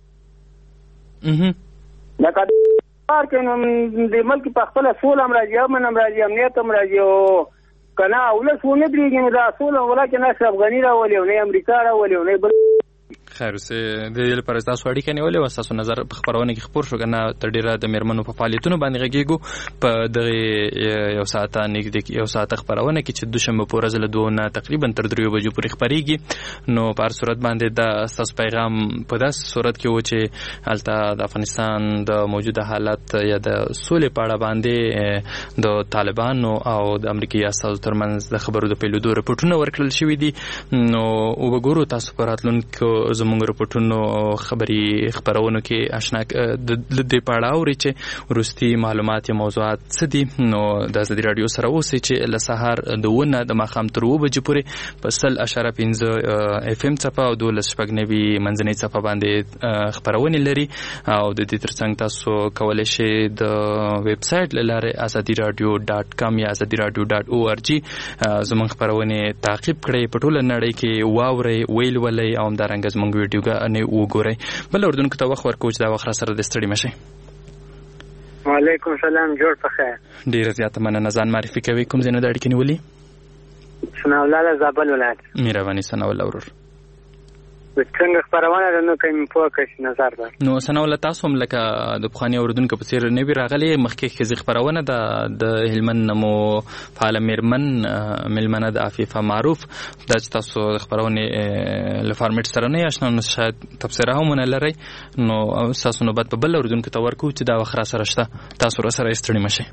لکه کار کوي د ملک په خپل سول هم راځي امن هم راځي امنیت هم راځي او کنه اولس ونه درېږي دا سول ولکه نه اشرف غنی راولي او نه امریکا راولي او نه خیر اوس د دې لپاره تاسو اړیکه نیولې وه، ستاسو نظر په خپرونه کې خپور شو که نه تر ډېره د مېرمنو په فعالیتونو باندې غږېږو په دغې یو ساعته نږدې یو ساعته خپرونه کې چې دوشنبه په ورځ له 2 نه تقریبا تر 3 بجو پورې خپرېږي. نو په هر صورت باندې دا ستاسو پیغام په داسې صورت کې و چې هلته د افغانستان د موجوده حالت یا د سولې په اړه باندې د طالبانو او د امریکایي استازو ترمنځ د خبرو د پیلېدو رپورټونه ورکړل شوي دي. نو وګورو تاسو په راتلونکو زموږ رپورټونو خبري خبرونو کې آشنا د دې په اړه اوري چې وروستي معلومات یا موضوعات څه دي. نو د ازادي راډیو سره اوسئ چې له سهار د 9 د ماښام تر 2 بجې پورې په 100.5 FM څپه او 12.9 منځنۍ څپه باندې خبرونه لري. او د دې ترڅنګ تاسو کولی شئ د ویب سایټ له لارې azadiradio.com یا azadiradio.org زموږ خبرونه تعقیب کړئ، په ټوله نړۍ کې واورئ، ویل ولئ او همدارنګه زموږ ویډیوګانې وګورئ. بل اردوونکو ته وخت ورکوو چې دا وخت را سره د ستړي مشئ. وعلیکم السلام، جوړ په خیر. ډېره زیاته مننه. ځان معرفي کوئ، کوم ځای نه د اړیکې نیولي؟ ثناءالله له زابل ولایت. مهرباني ثناءالله ورور. څنګه خبرونه ده نو کوم پوه کړئ نظر ده. نو ثناءالله تاسو هم لکه د پخواني اردوونکو په څېر نوي راغلي، مخکې ښځې خپرونه ده د هلمند نه مو فعاله مېلمنه د عفیفه معروف دا چې تاسو د خپرونې له فارمیټ سره نه آشنا نو شاید تبصره هم ونه لرئ. نو ستاسو نوبت په بل اردوونکو ته ورکوو چې دا وخت را سره شته، تاسو را سره ستړي مشئ.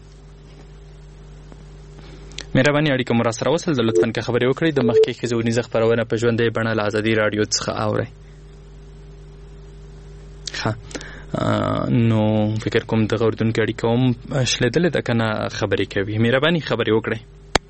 مهرباني اړیکه مو را سره وصل د لطفاً که خبرې وکړئ د مخکې ښځونیزه خپرونه په ژوندۍ بڼه له ازادي راډیو څخه اورئ. نو فکر کوم دغه اردوونکي اړیکه هم شلېدلې ده که نه خبرې کوي. مهرباني خبرې وکړئ.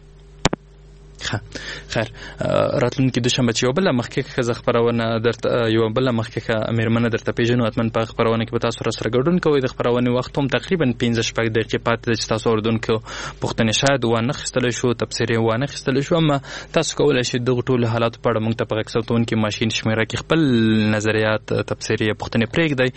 خیر راتلونکي دوشنبه چې یو بله مخکې ښځه خپرونه درته یو بله مخکې مېرمنه درته پېژنو، حتما په خپرونه کې به تاسو را سره ګډون کوئ. د خپرونې وخت هم تقریبا 15-16 دقیقې پاتې ده چې تاسو اردوونکو پوښتنې شاید وانه اخیستلی شو، تبصرې وانه اخیستلی شو، اما تاسو کولی شئ دغو ټولو حالاتو په اړه موږ ته په غږ ثبتوونکي ماشین شمېره کې خپل نظریات، تبصرې یا پوښتنې پرېږدئ.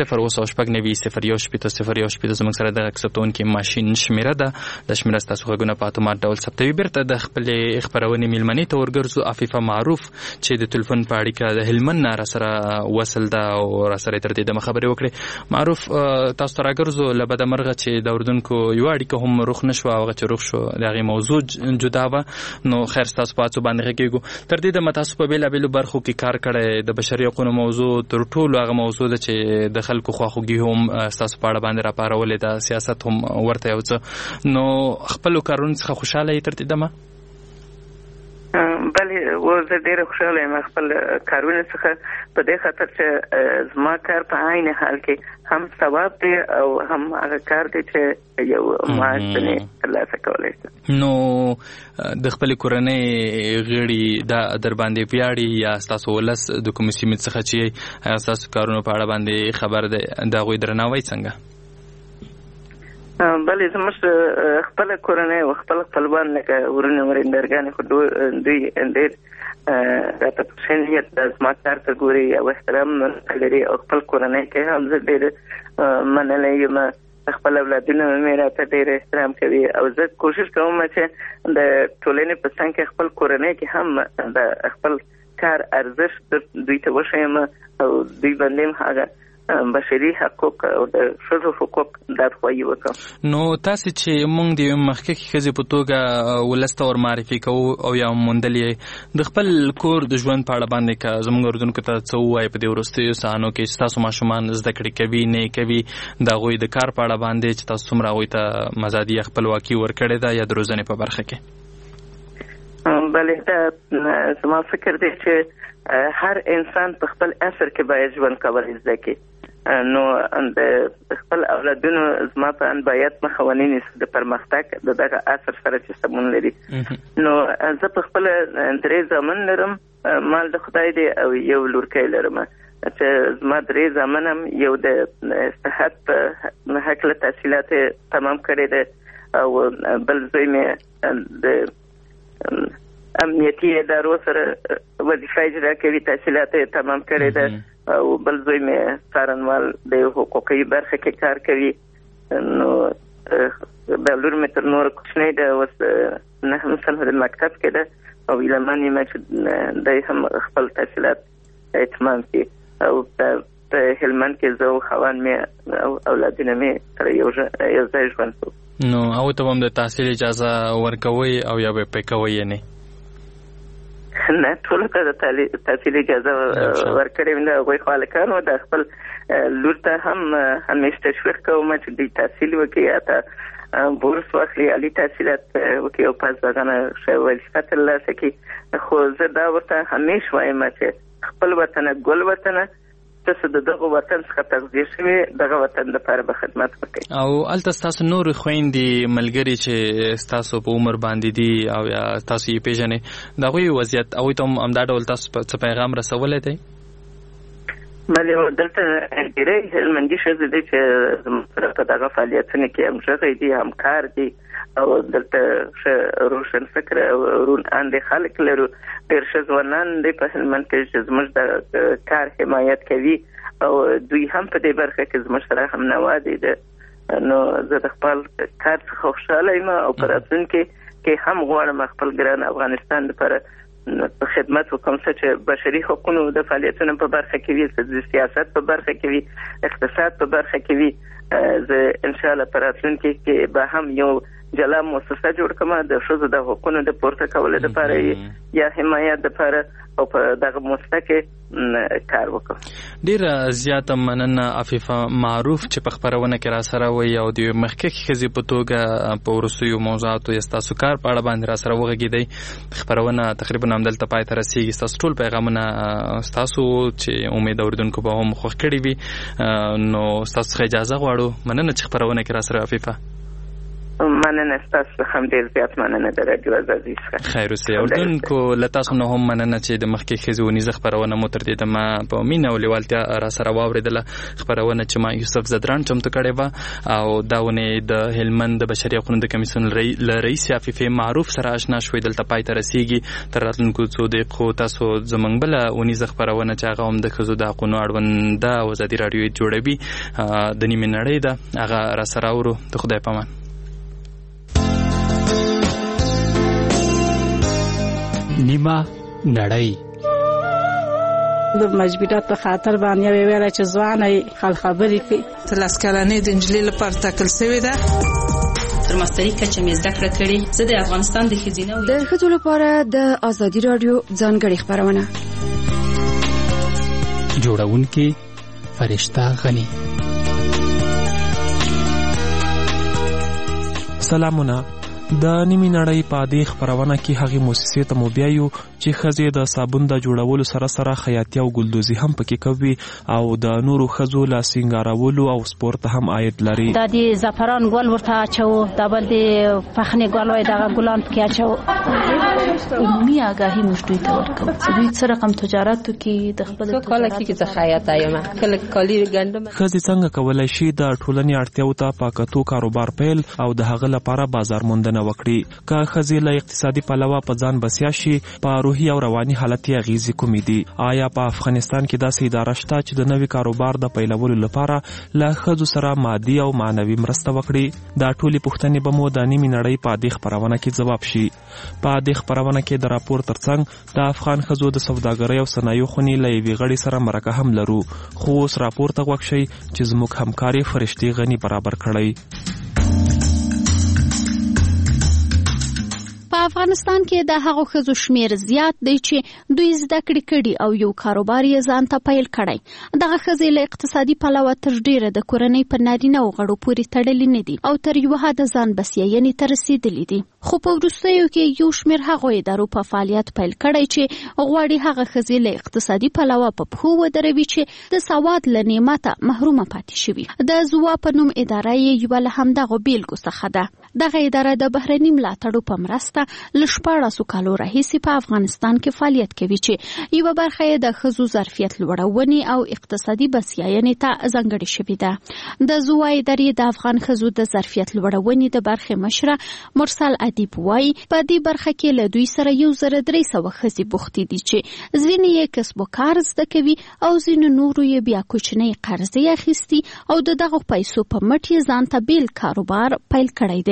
029901801 زموږ سره د غږ ثبتوونکي ماشین شمېره ده. د شمېره ستاسو غږونه په اتومات ډول ثبتوي. بیرته د خپلې خپرونې میلمنې ته ورګرځو. عفیفه معروف چې د تلیفون په اړیکه د هلمند نه را سره وصل ده او را سره تر دې دمه خبرې وکړې. معروف تاسو ته راګرځو. له بده مرغه چې د اردوونکو یوه اړیکه هم روغ نه شوه، هغه چې روغ شو د هغې موضوع جدا وه. نو خیر ستاسو په هڅو باندې غږېږو. تر دې دمه تاسو په بېلابېلو برخو کې کار کړی. د بشري حقونو موضوع تر ټولو هغه موضوع ده چې د خلکو خواخوږي هم ستاسو په اړه باندې راپارولې ده، سیاست هم ورته یو څه. نو خپلو کارونو څخه خوشحاله یې تر دې دمه؟ بلې زه ډېره خوشحاله یم خپل کارونه څخه، په دې خاطر چې زما کار په عین حال کې هم ثواب دی او هم هغه کار دی چې یو معاش ځینې ترلاسه کولی شي. نو د خپلې کورنۍ غړي دا در باندې ویاړي یا ستاسو ولس د کومې سیمې څخه چې هغه ستاسو کارونو په اړه باندې خبر دی، د هغوی درناوی څنګه؟ بلې زموږ خپل کورنۍ او خپل خپلوان لکه ورونه ورندرګانې خو دوی ډېر راته په شنیت زما کار ته ګوري او احترام لري او خپل کورنۍ کې هم زه ډېر منلی یم. خپل اولادونه مې راته ډېر احترام کوي او زه کوشش کوم چې د ټولنې په څنګ کې خپل کورنۍ کې هم د خپل کار ارزښت دوی ته وښیم او دوی باندې هم هغه بشري حقوق او د ښځو حقوق دادخواهي وکړم. نو تاسې چې موږ د یوې مخکښې ښځې په توګه ولس ته ورمعرفي کوو او یا موندل یې د خپل کور د ژوند په اړه باندې که زموږ اردوونکو ته څه ووایي په دې وروستیو ساعتونو کې چې تاسو ماشومان زده کړې کوي نه کوي، د هغوی د کار په اړه باندې چې تاسو څومره هغوی ته ازادي یا خپلواکي ورکړې ده یا د روزنې په برخه کې؟ بلې دا زما فکر دی چې هر انسان په خپل عصر کې باید ژوند کول زده کړي. نو د خپل اولادونو زما په اند باید مخاونین د پرمختګ د دغه عصر سره چې سمون لري. نو زه په خپل 3 زامن لرم، مال د خدای دی او یو لورکی لرم چې زما 3 زامن هم یو د صحت په هکله تحصیلات تمام کړی دی او بل زوی مې د امنیتي ادارو سره وظیفه اجرا کوي، تحصیلات تمام کړی دی او بل زوی مې څارنوال د حقوقي برخه کې کار کوي. نو د لور مې تر نور کوچنی ده، اوس 9 سنه د مکتب کې ده او ایلمان یې چې دی هم خپل تحصیلات اهتمام کې او په هلمند کې زه او خوان مې او اولادونه مې سره یو ځای ژوند کوو. نو او ته هم د تحصیل اجازه ورکوي او یا به پکوي نه؟ نه ټول ته د تحصیل اجازه ورکړې نه، هغوی خالقانو د خپل لور ته هم همیشه تشویق کوم چې د تحصیل وکړي یا ته بورس واخلي، عالی تحصیلات وکړي او پس دغه نه ښه وظیفه ترلاسه کړي. خو زه دا ورته همیشه وایم چې خپل وطن ګل وطن تاسو دغه وطن څخه تغذیه شوي، دغه وطن لپاره به خدمت وکړئ. او هلته ستاسو نور خویندې ملګري چې ستاسو په عمر باندې دي او یا تاسو یې پیژنئ، د هغوی وضعیت هغوی ته هم همدا ډول تاسو څه پیغام رسولی دی؟ بلې دلته ډېری هلمندي ښځې دي چې زموږ سره په دغه فعالیتونو کې همغږی دي، همکار دي او دلته ښه روشن فکره او روڼ اندې خلک لرو. ډېر ښه ځوانان دي په هلمند کې چې زموږ د کار حمایت کوي او دوی هم په دې برخه کې زموږ سره هم نوا دي. نو زه د خپل کار څخه خوشحاله یم او په راتلونکي کې هم غواړم خپل ګران افغانستان لپاره په خدمت وکړم، څه چې بشري حقوقو د فعالیتونو په برخه کې وي، د سیاست په برخه کې وي، اقتصاد په برخه کې وي. زه انشاءالله په راتلونکي کې به هم یو جلا مؤسسه جوړ کړم د ښځو د حقوقو د پورته کولو لپاره یا حمایت لپاره او په دغه مؤسسه کې کار وکړم. ډېره زیاته مننه عفیفه معروف چې په خپرونه کې را سره وي او د مخکښې ښځې په توګه په وروستیو موضوعاتو یا ستاسو کار په اړه باندې را سره وغږېدئ. خپرونه تقریبا همدلته پای ته رسېږي. ستاسو ټول پیغامونه ستاسو چې امید اورېدونکو به هم خوښ کړي وي، نو ستاسو څخه اجازه غواړو. مننه چې خپرونه کې را سره عفیفه. مننه ستاسو هم ډېر زیات مننه د راډیو ازادي څخه. خیر اوسئ اورېدونکو، له تاسو نه هم مننه چې د مخکې ښځې ونیزه خپرونه مو تر دې دمه په مینه او لیوالتیا را سره واورېدله. خپرونه چې ما یوسف زدران چمتو کړې وه او دا ونې د هلمند د بشري حقوقو د کمیسیون له رئیس عفیفې معروف سره اشنا شوئ. دلته پای ته رسېږي. تر راتلونکو څو دقیقو تاسو زموږ بله ونیزه خپرونه چې هغه هم د ښځو د حقونو اړونده او ازادي راډیو جوړوي د نیمې نړۍ ده، هغه را سره اورو. د خدای په امان. نیمه نړۍ د مجبورات په خاطر باندې ویل چې ځواني خل خبرې کوي. تلاس کلنې د انجلۍ لپاره ټاکل شوې ده. تر ماستري کچه مې زده کړه کړې. زه د افغانستان د ښځینه د ښځو لپاره د ازادي راډیو ځانګړې خپرونه جوړونکې فرشته غني. سلامونه. د نیمې نړۍ په دې خپرونه کې هغې موسسې ته مو بیایو چې ښځې د صابون د جوړولو سره سره خیاطي او ګلدوزي هم پکې کوي او د نورو ښځو له سینګارولو او سپورت هم عاید لري. دا د زعفران ګل ورته اچوو، دا بل د پخنې ګل وای دغه ګلان پکې اچوو. عمومي آگاهی موږ دوی ته ورکوو چې دوی څه رقم تجارتو کې د خپل تجارت کې څه خیاطه یم کله کالي ګندم. ښځې څنګه کولی شي د ټولنې اړتیاو ته په کتو کاروبار پیل او د هغه لپاره بازار موندنه وکړي؟ که ښځې له اقتصادي پلوه په ځان بسیا شي، په روحي او رواني حالت یې اغېزې کومې دي؟ آیا په افغانستان کې داسې اداره شته چې د نوي کاروبار د پیلولو لپاره له ښځو سره مادي او معنوي مرسته وکړي؟ دا ټولې پوښتنې به مو د نیمې نړۍ په دې خپرونه کې ځواب شي. په دې خپرونه کې د راپور ترڅنګ د افغان ښځو د سوداګرۍ او صنایعو خونې له یوې غړي سره مرکه هم لرو. خو اوس راپور ته غوږ شئ چې زموږ همکارې فرشتې غني برابر کړی. په افغانستان کې د هغو ښځو شمیر زیات دی چې دوی زده کړې کړي او یو کاروبار یې ځان ته پیل کړی. دغه ښځې له اقتصادي پلوه تر ډیره د کورنۍ په نارینه او غړو پورې تړلې نه دي او تر یو حده ځان بسیاینې ته رسېدلې دي. خو په وروستیو کې یو شمیر هغو ادارو په فعالیت پیل کړی چې غواړي هغه ښځې له اقتصادي پلوه په پښو ودروي چې د سواد له نعمته محرومه پاتې شوي. د زوا په نوم اداره یې یوه له همدغو بیلګو څخه ده. دغه اداره د بهرني ملاتړو په مرسته له 14 کالو راهیسې په افغانستان کې فعالیت کوي چې یوه برخه یې د ښځو ظرفیت لوړونې او اقتصادي بسیاینې ته ځانګړې شوې ده. د زوا ادارې د افغان ښځو د ظرفیت لوړونې د برخې مشره مرسل ادیب وایي په دې برخه کې له دوی سره 1300 ښځې بوختې دي چې ځینې یې کسب و کار زده کوي او ځینې نورو یې بیا کوچنۍ قرضې اخیستي او د دغو پیسو په مټ یې ځان ته بیل کاروبار پیل کړی دی.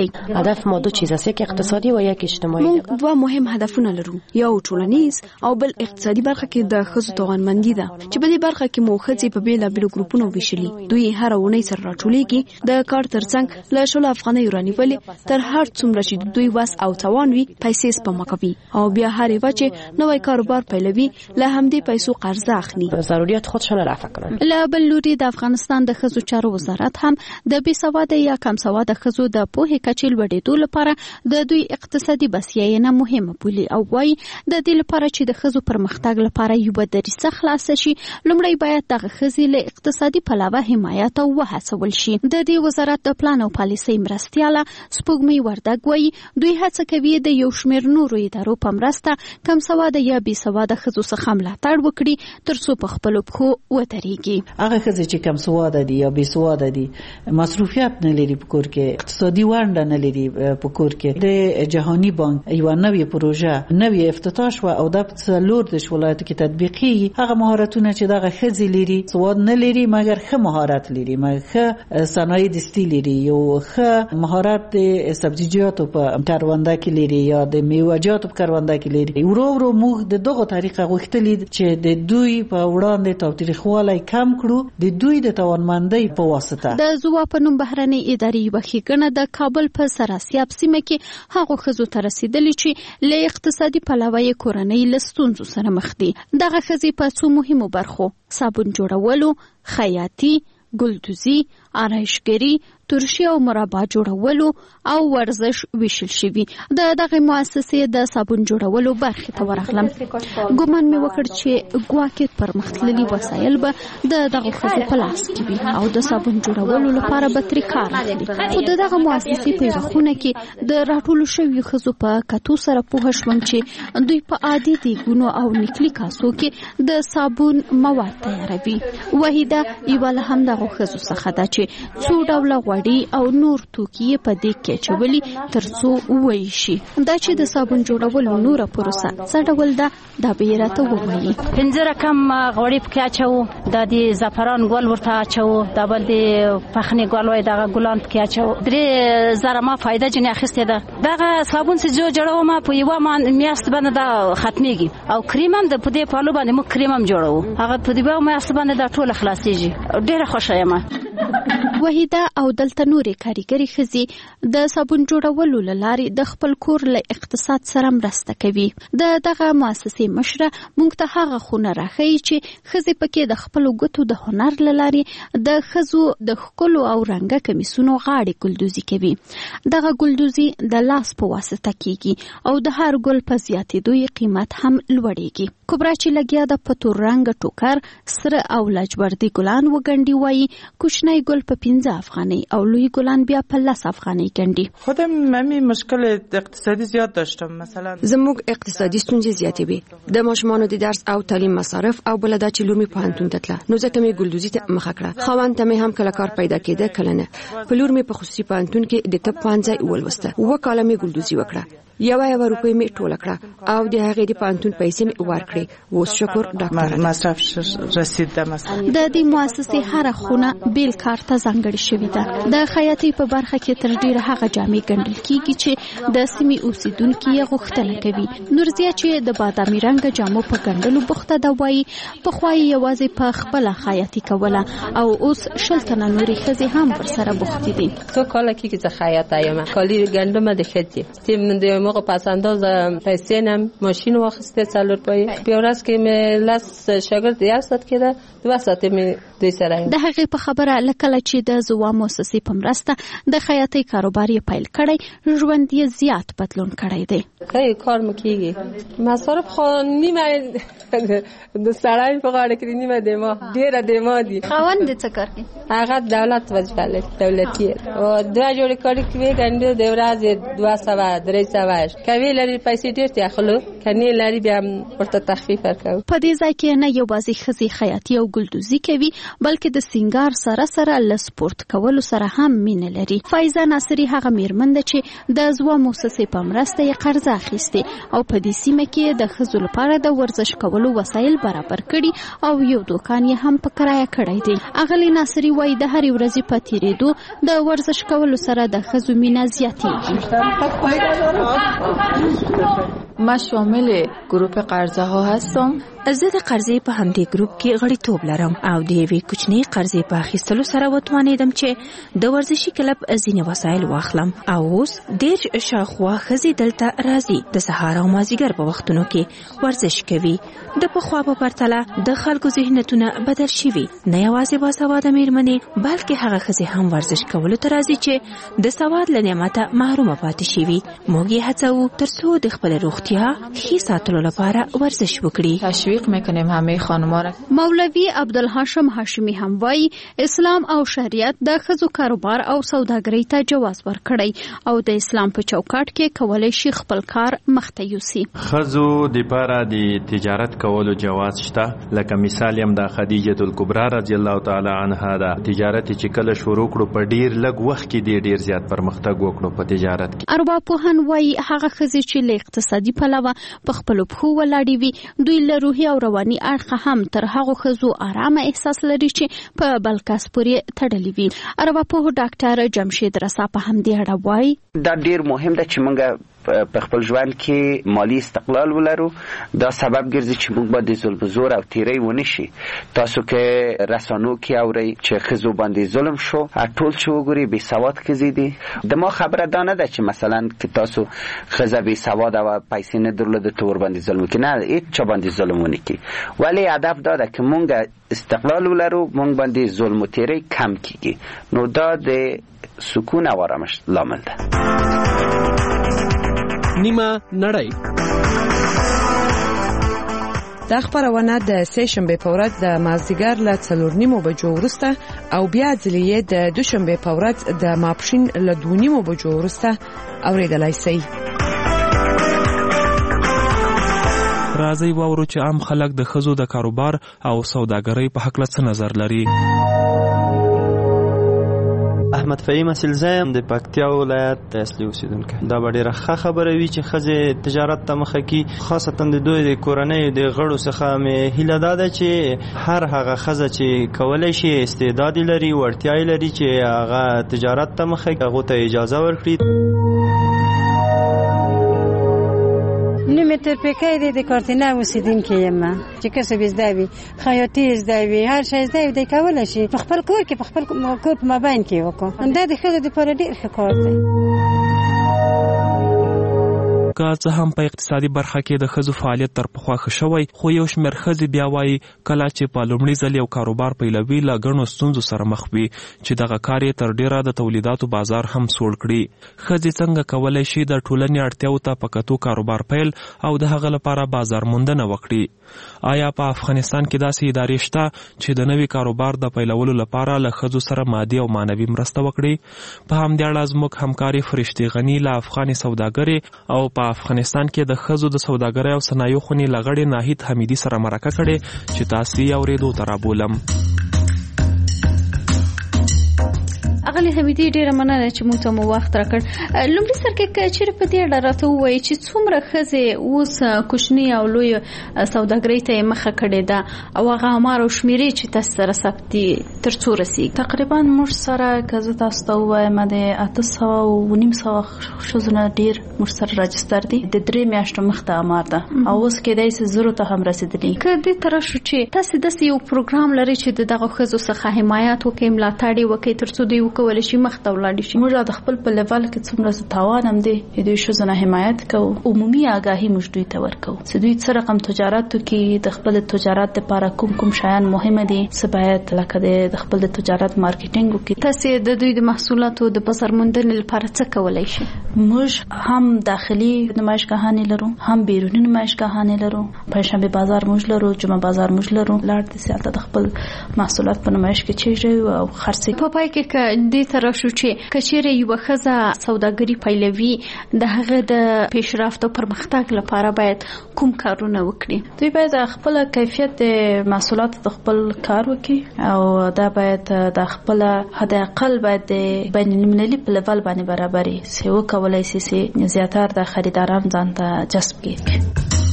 هدف ما دو چیز است، یک اقتصادي و یک اجتماعي. موږ دوه مهم هدفونه لرو، یو ټولنیز او بل اقتصادي. برخه کې د ښځو توانمندي ده چې په دې برخه کې مو ښځې په بیلابیلو ګروپونو ویشلي. دوی هر اونۍ سره راټولیږي، د کار ترڅنګ له 16 افغانۍ رانیولې تر هر څومره چې دوی وس او توان وي پیسې سپما کوي او بیا هر یو چې نوې کاروبار پیلوي له همدې پیسو قرض اخلي، ضرورت خودشون رفع کنن. له بل لوري د افغانستان د ښځو چارو وزارت هم د بې سواده یا کم سواده ښځو د پوهې کچې لوړېدو لپاره د دوی اقتصادي بسیاینه مهمه بولي او وايي د دې لپاره چې د ښځو پرمختګ لپاره یوه دریڅه خلاصه شي، لومړی باید دغه ښځې له اقتصادي پلوه حمایت او وهڅول شي. د دې وزارت د پلان او پالیسۍ مرستیاله سپوږمۍ وردګ وايي دوی هڅه کوي د یو شمېر نورو ادارو په مرسته کم سواده یا بې سواده ښځو څخه ملاتړ وکړي ترڅو په خپلو پښو ودرېږي. هغه ښځې چې کم سواده دي یا بې سواده دي، مصروفیت نه لري په کور کې، اقتصادي ونډه نه لري په کور کې، د جهاني بانک یوه نوې پروژه نوې افتتاح شوه او دا په څلور دېرش ولایتو کې تطبیقېږي. هغه مهارتونه چې دغه ښځې لري، سواد نه لري مګر ښه مهارت لري، مګر ښه صنایع دستي لري، یو ښه مهارت د سبزیجاتو په کرونده کې لري یا د میوه‌جاتو په کرونده کې لري. ورو ورو موږ د دغه طریقه غوښتلې چې د دوی په وړاندې تاوتریخوالی کم کړو د دوی د توانمندۍ په واسطه. د زوا په نوم بهرنۍ ادارې یوه ښېګڼه د کابل په سراسیاب سیمه کې هغو ښځو ته رسېدلې چې له اقتصادي پلوه یې کورنۍ له ستونزو سره مخ دي. دغه ښځې په څو مهمو برخو صابون جوړولو، خیاطي، ګلدوزي، آرایشګري، ترشي او مربا جوړولو او ورزش ویشل شوي. د دغه مؤسسې د صابون جوړولو برخې ته ورغلم. ګومان مې وکړ چې ګواکې پرمختللي وسایل به د دغه ښځو په لاس کې وي او د صابون جوړولو لپاره به ترې کار اخلي. خو د دغه مؤسسې په یوه خونه کې د راټولو شویو ښځو په کتو سره پوه شوم چې دوی په عادي دیګونو او نکلي کاسو کې د صابون مواد تیاروي. وحیده یوه له همدغو ښځو څخه ده چې څو ډوله غوړي او نور توکي په دې کې اچولي ترڅو وویشي. دا چې د صابون جوړولو نوره پروسه څه ډول ده دا به یې راته ووایي. 15 رقم غوړي پکې اچوو، دا د زعفران ګل ورته اچوو، دا بل د پخنې ګل وای دغه ګلان پکې اچوو. 3000 ما فایده جنې اخیستې ده. دغه صابون چې جوړوم په یوه میاشت باندې دا ختمېږي او کریم هم د په دې پالو باندې موږ کریم هم جوړوو، هغه په دې میاشت باندې دا ټوله خلاصېږي. ډېره خوښه یم. وحیده او دلته نورې کاریګرې ښځې د صابون جوړولو له لارې د خپل کور له اقتصاد سره مرسته کوي. د دغه مؤسسې مشره موږ ته هغه خونه راښیي چې ښځې پکې د خپلو ګوتو د هنر له لارې د ښځو د ښکلو او رنګه کمیسونو غاړې ګلدوزي کوي. دغه ګلدوزي د لاس په واسطه کیږي او د هر ګل په زیاتېدو یې قیمت هم لوړېږي. کبرا چې لګیا د په تور رنګه ټوکر، سره او لاجوردي ګلان وګنډي وایي کوچنی ګل په 15 افغانۍ او لوی گلان بیا په 10 افغانۍ گندی. خودم ممی مشکل اقتصادی زیاد داشتم. مثلا زموږ اقتصادي ستونزې زیاتې وي، د ماشومانو د درس او تعلیم مصارف او بل دا چې لور مې پوهنتون ته تله، نو ځکه مې ګلدوزي ته مخه کړه. خاوند ته مې هم کله کار پیدا کېده کله نه. په لور مې په خصوصي پوهنتون کې د طب پوهنځی ولوسته، 2 کاله مې ګلدوزي وکړه. 1 روپۍ مې ټوله کړه او د هغې د پوهنتون پیسې مې ورکړې. اوس شکر ډاکټر مصرف رسیده. مثلا د دې مؤسسې هر خونه بیل کار ته ځانګړې شوې ده. د خیاطۍ په برخه کې تر ډیره هغه جامې ګنډل کیږي چې د سیمې اوسیدونکو یې غوښتنه کوي. نورزیا چې د بادامي رنګ جامو په ګنډلو بوخته ده وایي پخوا یې یوازې په خپله خیاطي کوله او اوس 20 تنه نورې ښځې هم ورسره بوختې دي. تو کاله کې چې خیاطه یم کالی ګنډم د ښځې تیم د موږ پس انداز پیسې نم ماشین واخسته 4 پای په ورځ کې مې لاس شاګرد یې استاد کړه 2 ساعت مې دوی سره. د هغې په خبره لکه چې د زوا مؤسسې په مرسته د خیاطۍ کاروبار یې پیل کړی، ژوند یې زیات بدلون کړی دی. خیر کار مکیږي مصارف خو نیمه د سړی په غاړه کې نیمه د ما ډیره د ما دي. خاوند څه کار کوي؟ هغه دولت وظیفه لري، دولتي او 2 جوړې کاری کوي ګنده د ورځې 200-300 کوي لري پیسې ډیر ته اخلو کني لري بیا ورته تخفیف ورکو. په دې ځای کې نه یوازې ښځې خیاطي او ګلدوزي کوي بلکې د سینګار سره سره له سپورت کولو سره هم مینه لري. فایزه ناصري هغه میرمن ده چې د زوا موسسې په مرسته یې قرض اخیستی او په دې سیمه کې د ښځو لپاره د ورزش کولو وسایل برابر کړي او یو دوکان یې هم په کرایه کړی دی. اغلی ناصري وایي د هرې ورځې په تیریدو د ورزش کولو سره د ښځو مینه زیاتېږي. ما شامل گروپ قرضه ها هستم. زه د قرضې په همدې ګروپ کې غړیتوب لرم او د یوې کوچنۍ قرضې په اخیستلو سره وتوانېدم چې د ورزشي کلب ځینې وسایل واخلم او اوس ډېر شاوخوا ښځې دلته راځي. د سهار او مازدیګر په وختونو کې ورزش کوي. د پخوا په پرتله د خلکو ذهنیتونه بدل شوي. نه یوازې باسواده میرمنې بلکې هغه ښځې هم ورزش کولو ته راځي چې د سواد له نعمته محرومه پاتې شوي. موږ یې هڅوو ترڅو د خپلې روغتیا ښې ساتلو لپاره ورزش وکړي. میکنیم همه خانم‌ها را. مولوی عبدالهاشم هاشمی هم وایي اسلام او شریعت د ښځو کاروبار او سوداګرۍ ته جواز ورکړی او د اسلام په چوکاټ کې کولی شي خپل کار مخته یوسي. ښځو دپاره د تجارت کولو جواز شته. لکه مثال هم د خدیجه الکبرا رضی الله تعالی عنها د تجارت چې کله شروع کړو په ډیر لږ وخت کې ډیر زیات پرمختګ وکړو په تجارت کې. ارواپوهان وایي هغه ښځې چې له اقتصادي پلوه په خپلو پښو ولاړې وي دوی له روحي او رواني اړخه هم تر هغو ښځو آرامه احساس لري چې په بل کس پورې تړلي وي. ارواپوه ډاکټر جمشید رسا په همدې اړه وایي دا ډیر مهم ده چې موږ په خپل ژوند کې مالی استقلال ولرو. دا سبب ګرځي چې موږ باندې ظلم زور او تیری ونه شي. تاسو کې رسانو کې اورئ چې ښځو باندې ظلم شو. ټول چې وګوري بې سواد ښځې دي. د ما خبره دا نه ده چې مثلا که تاسو ښځه بې سواد او پیسې نه درلوده ته ورباندې ظلم وکړي. نه، هېڅ چا باندې ظلم ونه کړي. ولی هدف دا ده که موږ استقلال ولرو موږ باندې ظلم و تیری کم کیږي. نو دا د سکون او آرامش لامل ده. نیمه نړۍ. دا خبرونه د سه شنبه په ورځ د مازدیګر له 4:30 بجو وروسته او بیا ځلې د دوشنبه په ورځ د ماپښین له 2:30 بجو وروسته اوریدلای شئ. راځي واورو چې عام خلک د ښځو د کاروبار او سوداګرۍ په حق څه نظر لري. احمد فهیم اصلزایم د پکتیا ولایت د اصلي اوسیدونکو. دا ډیره ښه خبره وی چې ښځې تجارت ته مخه کی، خاصتا د دوی د کورنۍ د غړو څخه مې هیله ده چې هر هغه ښځه چې کولای شي استعداد لري ورتیا لري چې هغه تجارت ته مخه کی هغه ته اجازه ورکړي. نومې تورپیکی د کارتینه اوسیدونکې یم چې کسب زده وي، خیاطي زده وي، هر شی زده وي دی کولی شي په خپل کور کې په خپل کور په مابین کې وکړو. دا د ښځو دپاره ډېر ښه کار دی. که څه هم په اقتصادي برخه کې د ښځو فعالیت تر پخوا ښه شوی، خو یو شمېر ښځې بیا وایي کله چې په لومړي ځل یو کاروبار پیلوي له ګڼو ستونزو سره مخ وي چې دغه کار یې تر ډېره د تولیداتو بازار هم سوړ کړي. ښځې څنګه کولی شي د ټولنې اړتیاو ته په کتو کاروبار پیل او د هغه لپاره بازار موندنه وکړي؟ آیا په افغانستان کې داسې ادارې شته چې د نوي کاروبار د پیلولو لپاره له ښځو سره مادي او معنوي مرسته وکړي؟ په همدې اړه زموږ همکارې فرشتې غني له افغاني سوداګرې او په افغانستان کې د ښځو د سوداګرۍ او صنایعو خونې له غړې ناهید حمیدي سره مرکه کړې چې تاسو یې اورېدو ته رابولم. اغلی حمیدي ډیره مننه چې موږ ته مو وخت راکړ. لومړي سر کې چیرې په دې اړه راته ووایي چې څومره ښځې اوس کوچنۍ او لوی سوداګرۍ ته مخه کړې ده او هغه امار او شمیرې چې تاسو سره ثبت دي تر څو رسیږي؟ تقریبا موږ سره که زه تاسو ته ووایم د 800 ښځو نه ډېر موږ سره راجستر دي. د 3 میاشتو مخته امار ده او اوس کېدای شي 0 ته هم رسېدلي. که دې ته راشو چې تاسو داسې یو پروګرام لرئ چې د دغه ښځو څخه حمایت وکړئ، ملاتړ یې وکړئ تر څو دوی وکولی شي مخ ته ولاړ شي. موږ د خپل په لیول کې څومره توان هم دی د ښځو نه حمایت کوو. عمومي آگاهي موږ دوی ته ورکوو چې دوی څه رقم تجارت وکړي، د خپل تجارت لپاره کوم شیان مهمه دي، څه باید لکه د خپل تجارت مارکیټینګ وکړي. تاسو د دوی د محصولاتو د بازار موندنې لپاره څه کولای شئ؟ موږ هم داخلي نمایشګاهانې لرو، هم بیرونی نمایشګاهانې لرو. پنځشنبه بازار موږ لرو، جمعه بازار موږ لرو. لاړ د سیالت د خپل محصولات په نمایش کې چیرې او خرڅي. په پای کې ک دې تر شو چې کچېره یو خزه سوداګری پیلوي د هغه د پیشرفت او پرمختګ لپاره باید کوم کارونه وکړي؟ دوی باید خپل کیفیت د محصولات د خپل کار وکړي او دا باید د خپل حد اقل باید د بین المللي په لیول باندې برابرې سي وکولای سي زیاتره د خریداران ځان ته جذب کړي.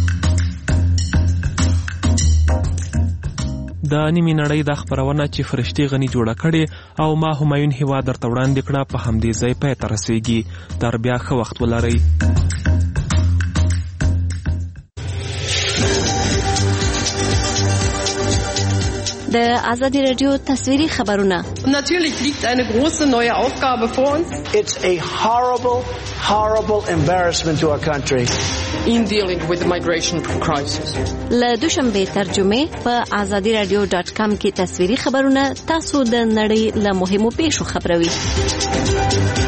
د نیمې نړۍ د خبرونه چې فرشتي غني جوړه کړي او ما همایون هیوا درته وړاندې کړه په همدې ځای پای ته رسیږي. تر بیا ښه وخت ولرئ. د آزادی رادیو تصویری خبرونه. Natürlich liegt eine große neue Aufgabe vor uns. It's a horrible embarrassment to our country. In dealing with the migration crisis. له دوشنبه ترجمه په azadiradio.com کې تصویری خبرونه تاسو د نړۍ له مهمو پیښو خبروي.